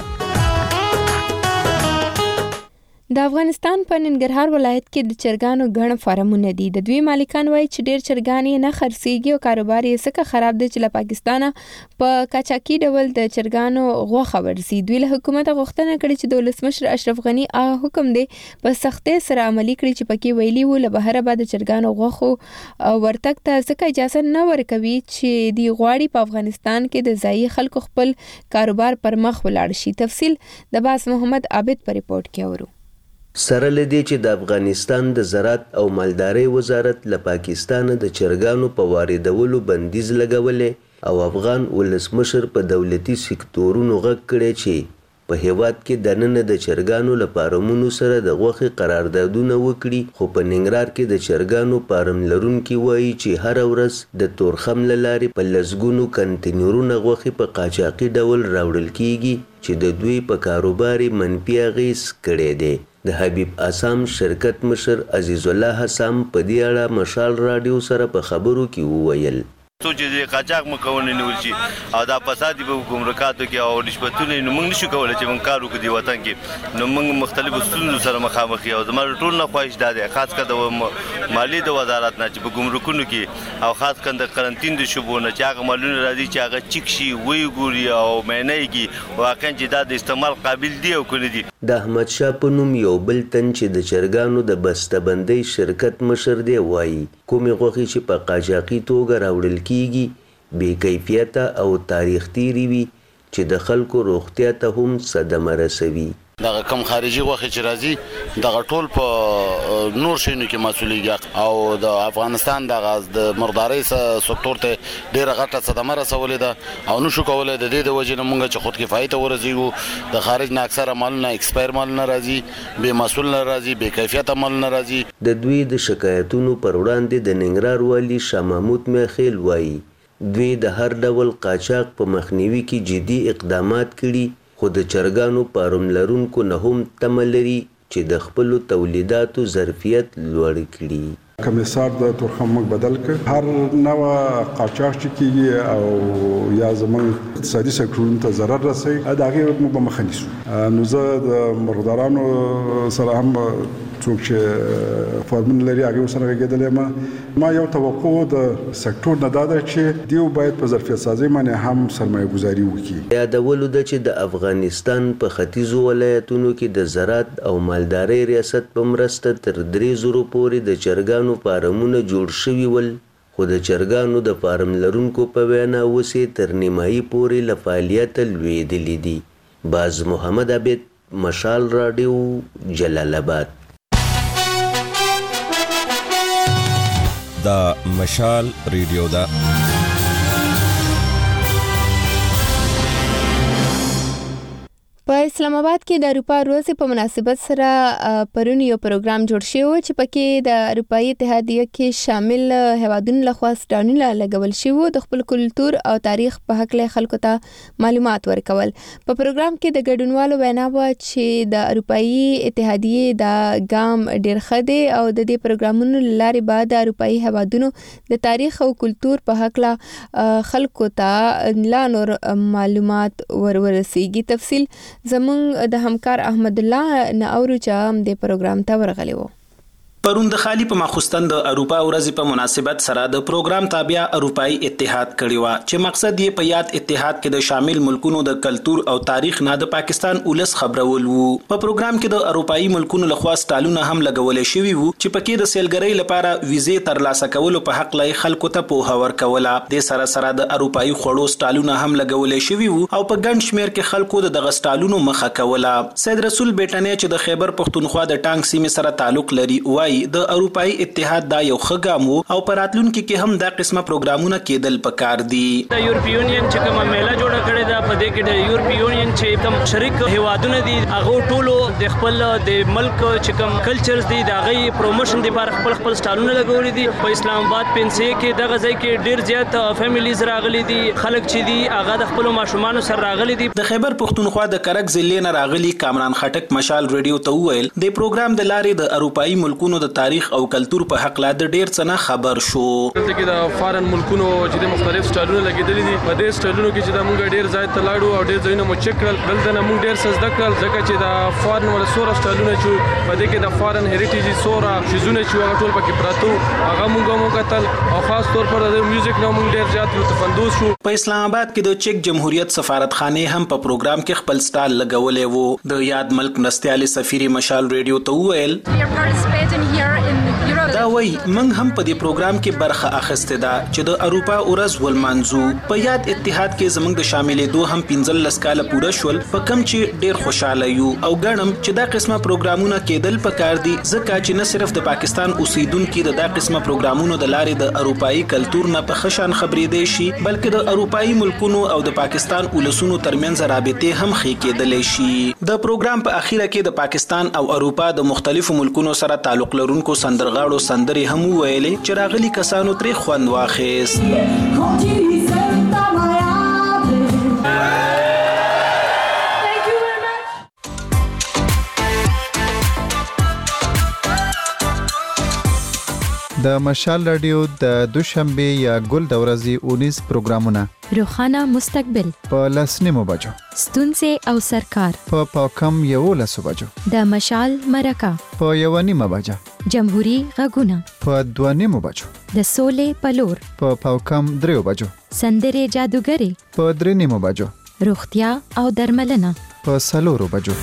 د افغانستان په ننګرهار ولایت کې د چرګانو غڼ فارمونه دي. د دوی مالکان وایي چې ډېر چرګان یې نه خرڅېږي او کاروبار یې څخه خراب دی چې له پاکستانه په کاچاکي ډول د چرګانو غوښه ورځي. دوی له حکومت غوښتنه کړې چې د ولسمشر اشرف غنی هغه حکم دی په سختۍ سره عملي کړي چې پکې ویلي وو له بهره به د چرګانو غوښو ورتګ ته ځکه اجازه نه ورکوي چې دی غواړي په افغانستان کې د ځایي خلکو خپل کاروبار پر مخ ولاړ شي. تفصیل د باس محمد عابد په ریپورت کې اورو. سره لدی چې د افغانستان د زراعت او مالدارۍ وزارت له پاکستان د چرګانو په واردولو بندیز لګولې او افغان ولسمشر په دولتي سکتورونو غږ کړی چې په هیواد کې د نن د چرګانو لپاره مونږ سره د غوښې قراردادونه وکړي. خو په ننګرهار کې د چرګانو فارم لرونکي وایي چې هر ورځ د تورخم له لارې په لسګونو کنټینرونه غوښې په قاچاقي ډول راوړل کیږي چې د دوی په کاروبار منفي اغېز کړی دی. د حبیب اسام شرکت مشر عزیز الله حسام په دې اړه مشال رادیو سره په خبرو کې وویل تو چې قاچاق مکونه نیول شي او دا فساد په ګمرکاتو کې او نسبتونه نو موږ نشو کولای چې موږ کار وکړو دی وطن کې. نو موږ مختلفو ستونزو سره مخامخ یو زموږ ټول نه خواهش ده خاص کر د مالی د وزارت نه چې په ګمرکونو کې او خاص کر د قرنټین د شوبو نه چې هغه مالونه راځي چې هغه چیک شي وی ګوري او معنی کې واقعا چې دا د استعمال قابل دی او کړی دي. د احمد شاه په نوم یو بل تن چې د چرګانو د بسته‌بندۍ شرکت مشر دی وایي کومې غوښې چې په قاچاقي توګه راوړل کیږي بې کیفیته او تاریخ تیري وي چې د خلکو روغتیا ته هم صدمه رسوي. دغه کم خارجي غوښې چې راځي دغه ټول په نور شینو کې مسؤلیت او د افغانستان دغه د مردارۍ سکتور ته ډیره غټه صدمه رسولې ده او نشو کولای د دې د وجې نه مونږ چې خود کفایي ته ورسېږو. د خارج نه اکثره مالونه ایکسپایر مالونه راځي بې مسؤل نه راځي بې کیفیته مالونه راځي. د دوی د شکایتونو پر وړاندې د ننګرهار والي شاه محمود میخیل وایي دوی د هر ډول قاچاق په مخنیوي کې جدي اقدامات کړي خو د چرګانو فارم لرونکو نه هم تمه لري چې د خپلو تولیداتو ظرفیت لوړ کړي. کمیسار د تورخم موږ بدل کړ هر نو قاچاق چې کیږي او یا زمون اقتصادي سکتورونو ته ضرر رسي دا غي موږ به مخ نیسو نو زه د مرغدارانو سره هم څوک چې فارمون لري هغه سره غږیدل ما ما یو توقع د سکتور نه داده چې دیو باید په ظرفیت سازي باندې هم سرمایه گذاري وکړي یا د ولود چې د افغانستان په ختیځو ولایتونو کې د زراعت او مالدارۍ ریاست په مرسته تر درې زره پورې د چرګانو فارمونه جوړ شوي ول خو د چرګانو د فارم لرونکو په وینا وسې تر نیمایي پورې له فعالیته لوېدلي دي. باز محمد عبید، مشال راډیو، جلال آباد. دا مشال ریډیو دا په اسلام آباد کې د اروپا ورځې په مناسبت سره پرون یو پروګرام جوړ شوی و چې پکې د اروپאי اتحادیه کې شامل هیوادونو لخوا سټانونه لګول شوی د خپل کلچر او تاریخ په حق له خلکو ته معلومات ورکول. په پروګرام کې د ګډونوالو وینا و چې د اروپאי اتحادیه د ګام ډیر خدي او د دې پروګرامونو لارې بعد د اروپאי هیوادونو د تاریخ او کلچر په حق له خلکو ته لا نور معلومات ورورسیږي. تفصیل زمونږ د همکار احمد الله نه اورو چې هم د پروګرام ته ورغلی وو. پرون د خالی په ماخوستن د اروپا ورځې په مناسبت سره د پروګرام تابع اروپאי اتحاد کړی و چې مقصد یې په یاد اتحاد کې د شامل ملکونو د کلچر او تاریخ نه د پاکستان اولس خبرول وو. په پروګرام کې د اروپאי ملکونو لخوا سټالونه هم لګول شوی وو چې پکې د سیلګرۍ لپاره ویزې ترلاسه کولو په حق لای خلکو ته په هور کوله. د سره سره د اروپאי خوړو سټالونه هم لګول شوی وو او په ګڼ شمیر کې خلکو د دغه سټالونو مخه کوله. سید رسول بیٹنی چې د خیبر پښتونخوا د ټانګ سیمې سره تعلق لري وای د اروپאי اتحاد دا یو خګام او پراتلونکو کې هم دا قسمه پروګرامونه کېدل پکار دي. د یورپی یونین چې کومه میله جوړه کړې ده په دې کې د یورپی یونین چې کوم شریک هیوادونه دي هغه ټولو د خپل د ملک چې کوم کلچرز دي دا غي پروموشن دي پر خپل خپل سټالونه لګولې دي. په اسلام آباد پنځه کې دغه ځای کې ډیر زیات فیملیز راغلي دي خلک چې دي هغه د خپل ماشومان سره راغلي دي. د خیبر پښتونخوا د کرک ضلع نه راغلي کامران خټک مشال ریډیو ته وویل د پروګرام د لارې د اروپאי ملکونو د تاریخ او کلچر په حق لا د ډیر څه خبر شو. دلته کې د فارن ملکونو چې د مختلف سټالونو لګیدلې دي په دې سټالونو کې چې د موږ ډیر ځای ته لاړو او ډیر ځایونه مو چک کړل. دلته نه موږ ډیر څه زده کړل ځکه چې د فارن ول سوره سټالونه چې په دې کې د فارن هریټیج سوره شیزونه چې هغه ټول پکې پراته هغه موږ مو کتل او خاص طور پر د میوزیک نو موږ ډیر زیات لطف اندوز شو. په اسلام آباد کې د چک جمهوریت سفارتخانه هم په پروګرام کې خپل سټال لګولې وو. د یاد ملک مرستيالي سفیر مشال ریډیو ته وویل دا وای موږ هم په دې پروګرام کې برخه اخیسته ده چې د اروپا ورځ ولمانځو. په یاد اتحاد کې زموږ د شاملېدو هم پنځلس کاله پوره شول په کم چې ډیر خوشاله یو او ګڼم چې دا قسمه پروګرامونه کېدل پکار دي ځکه چې نه صرف د پاکستان اوسیدونکو د دا قسمه پروګرامونو د لارې د اروپאי کلچر نه په خشن خبرې دي شي بلکې د اروپאי ملکونو او د پاکستان ولسونو ترمنځ رابطې هم خې کېدل شي. د پروګرام په اخیره کې د پاکستان او اروپا د مختلفو ملکونو سره تعلق لرونکو سندرغاړو سندرې هم ویلې چې راغلي کسانو ترې خوند واخیست. د مشال رادیو د دوشنبه یا ګل د ورځې اونیس پروګرامونه روخانه مستقبل په لسنیمو بجو ستونزه او سرکار په پاکم یو لسو بجو د مشال مرکه په یو نیمه بجه جمهوریت غږونه په دوه نیمو بجو د سولې پلور په پاکم دریو بجو سندره جادوګری په درې نیمو بجو روغتیا او درملنه په سلورو بجو.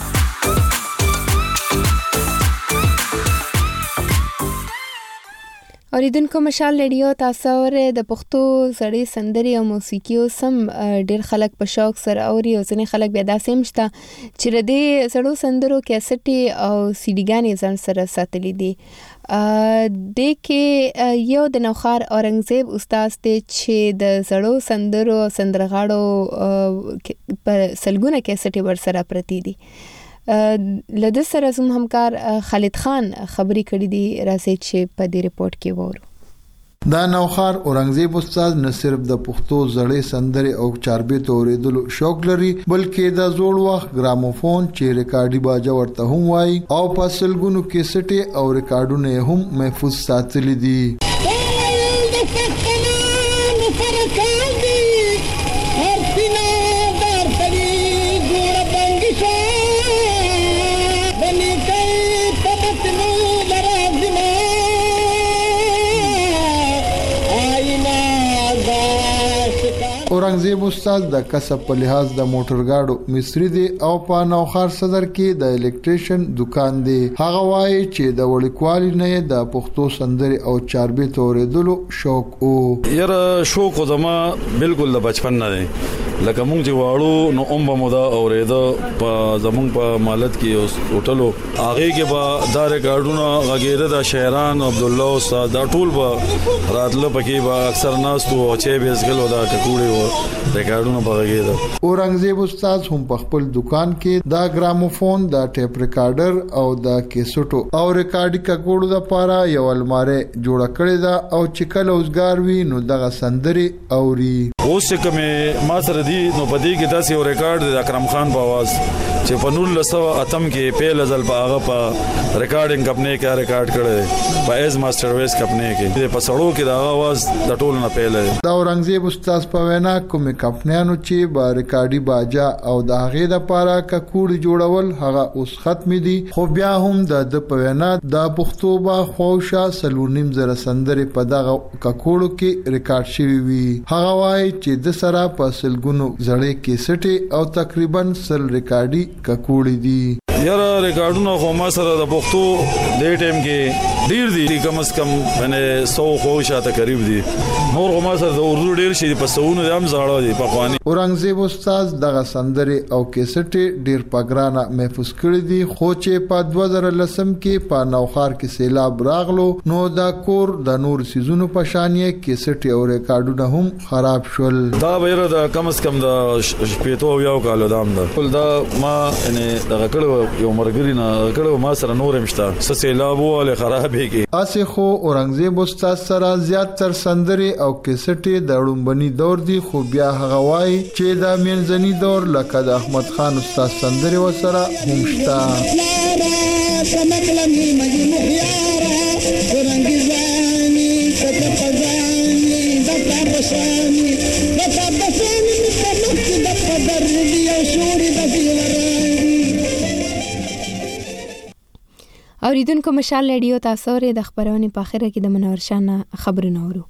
اوریدونکو مشال ریډیو تاسو ور د پښتو سړی سندري او موسیقي او سم ډیر خلک په شوق سره اوري او ځنې خلک بیا داسې مشته چې ردی سړو سندرو کیسټي او سیډیګانې ځان سره ساتلې دي. د کې یو د نوخار اورنګزیب استاد ته چې د زړو سندرو سندرغاړو په سلګونه کیسټي ور سره پرتی دي. لده سره زم همکار خالد خان خبري کړې دي راځي چې په دې ریپورت کې وورو. دا نوخار اورنګزیب استاد نه صرف د پښتو زړې سندرې او چاربې توریدلو شوق لري بلکې د زوړ وخت ګراموفون چې ریکارډي باجه ورته هم وایي او په سلګونو کیسټي او ریکارډونه هم محفوظ ساتلي دي. اورنګزیب استاد د کسب په لحاظ د موټرګاډو مصری دی او په نوخار صدر کې د الکتریشن دکان دی. هغه وایي چې د وړکوالي نه د پښتو سندرې او چاربې توریدلو شوق او یاره شوق زما بالکل د بچپن نه دی لکه مونږ چې واړو نو اوم به مودا اورېده په زمونږ په مالت کې اوس هوټلو هغه کې به دا ریکارډونه غږیده د شهران عبد الله استاد دا ټول به راتله پکې به اکثر ناس تو چې بیسګل ودا ټکوړي ریکارډونه بغیده. اورنګزیب استاد هم په خپل دکان کې دا ګراموفون د ټیپ ریکارډر او د کیسټو او ریکارډي کګوړو د پاره یو الماره جوړه کړې ده او چې کله اوسګار وی نو دغه سندرې اوري. اوس کومه ما سره دی نو پدې کې داسې یو ریکارډ د اکرم خان په आवाज چې په نول لسو اتم کې په لزل په هغه په ریکارډینګ کمپنی کې ریکارډ کړی په ایز ماستر ویس کمپنی کې په سړو کې دا आवाज د ټول نه پیله. دا اورنګزیب استاد په وینا کومه کمپنیانو چې با ریکارډي باجا او د هغه د پاره ککوړ جوړول هغه اوس ختم دي خو بیا هم د د په وینا د پښتو با خوشا سلونیم زره سندرې په دغه ککوړو کې ریکارډ شوی وي. هغه وایي چې د سره په سلګونو زړې کیسټي او تقریبا سل ریکارډي ککوړي دي. یاره ریکارډونه خو ما سره د پښتو د ټیم کې ډیر دي کم از کم باندې سو خو شاته قریب دي نور خو ما سره د اردو ډیر شي په سونو هم زړه دي په خواني. اورنګزیب استاد دغه سندرې او کیسټي ډیر پګرانه محفوظ کړی دي خو چې په دوه زره لسم کې په نوخار کې سیلاب راغلو نو دا کور د نور سيزونو په شانې کیسټي او ریکارډونه هم خراب شول. دا بیره د کم از کم د شپېتو یو کال دام ده ول دا ما یعنی دغه کړو یو مرګری نه کړو ما سره نور مشته سسیلاب وله خرابې کې اسه خو اورنګزیب استاد سره زیات تر سندرې او کیسټي د اړومبني دور دی خو بیا هغه وای چې دا منځني دور لکه د احمد خان استاد سندرې وسره هم اوریدونکو مشال رادیو تاسو لري د خبرونې په اخره کې د منور شانه خبرونه اورو.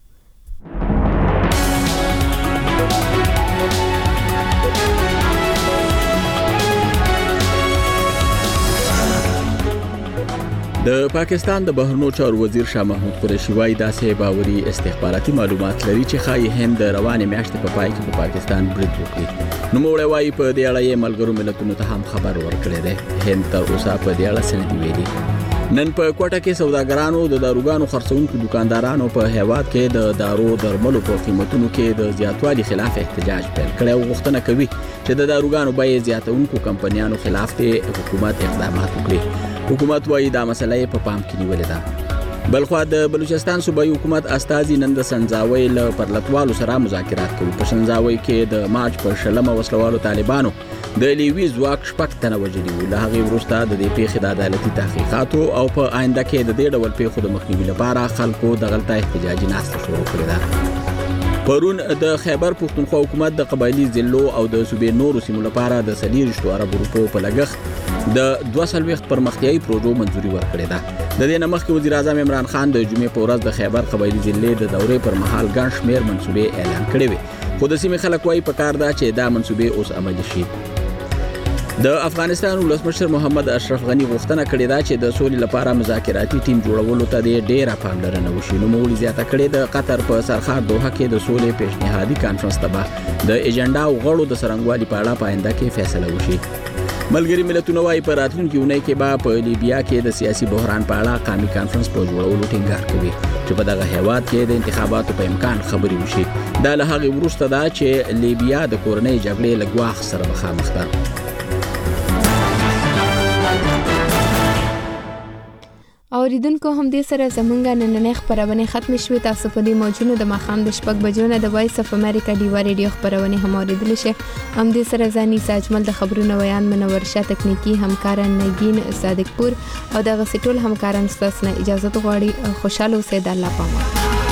د پاکستان د بهرنیو چارو وزیر شاه محمود قریشي وايي داسې باوري استخباراتي معلومات لري چې خای هند روانه میاشتې په پای کې په پاکستان برید وکړي. نو موږ وايي په دې اړه یې ملګرو ملتونو ته هم خبر ورکړی دی. هند تر اوسه په دې اړه څه نه ویلي. نن په کوټه کې سوداګرانو د داروګانو خرڅونکو دکاندارانو په هیواد کې د دارو درملو په قیمتونو کې د زیاتوالي خلاف احتجاج پیل کړی او غوښتنه کوي چې د داروګانو بیې زیاتونکو کمپنیانو خلاف ته حکومت اقدامات وکړي. حکومت وايي دا مسله په پام کې نیولې ده. بلخو د بلوچستان صوبایي حکومت استازي نن د سنځاوي له پرلطوالو سره مذاکرات کوي. په سنځاوي کې د مارچ په شلمه وسلوالو طالبانو د لیوي ځواک شپږ تنه وژلي وو. له هغې وروسته د دې پیښې د عدالتي تحقیقاتو او په آینده کې د دې ډول پیښو د مخنیوي لپاره خلکو دغلته احتجاجي ناسته شروع کړې ده. پرون د خیبر پښتونخوا حکومت د قبایلی ضلعو او د صوبې نورو سیمو لپاره د سلیریشتو عربو روپو په لګښت د دوه څلوېښت پرمختیایي پروژو منځوري ورکړې ده. د دې نه مخکې وزیر اعظم عمران خان د جمعې په ورځ د خیبر قبایلی ضلع د دورې پر مهال ګڼ شمېر منصوبې اعلان کړې وې خو د سیمې خلک وایي پکار ده چې دا منصوبې اوس عملي شي. د افغانستان ولسمشر محمد اشرف غنی غوښتنه کړې ده چې د سولې لپاره مذاکراتي ټیم جوړولو ته د ډېره پاملرنه وشي. نوموړي زیاته کړې د قطر په سرخار دوحه کې د سولې پیشنهادي کانفرنس ته به د ایجنډا او غړو د څرنګوالي په اړه په آینده کې فیصله وشي. ملګري ملتونه وايي په راتلونکي اونۍ کې به په لیبیا کې د سیاسي بحران په اړه قومي کانفرنس په جوړولو ټینګار کوي چې په دغه هیواد کې د انتخاباتو په امکان خبرې وشي. دا له هغې وروسته ده چې لیبیا د کورنۍ جګړې له ګواښ سره مخامخ ده. اوریدونکو هم دې سره زمونږ نننې خبرونه ختم شوې. تاسو په دې موجونو د ماخام د شپږ بجو نه د وایس اف امریکا ډیوا ریډیو خبرونه هم اوریدل شي. هم دې سره ځاني ساجمل د خبرونو ویان منور شاه تکنیکی همکار نگین صادق پور او د غسټول همکاران ستاسو نه اجازه غواړي. خوشاله اوسئ. د الله پامان.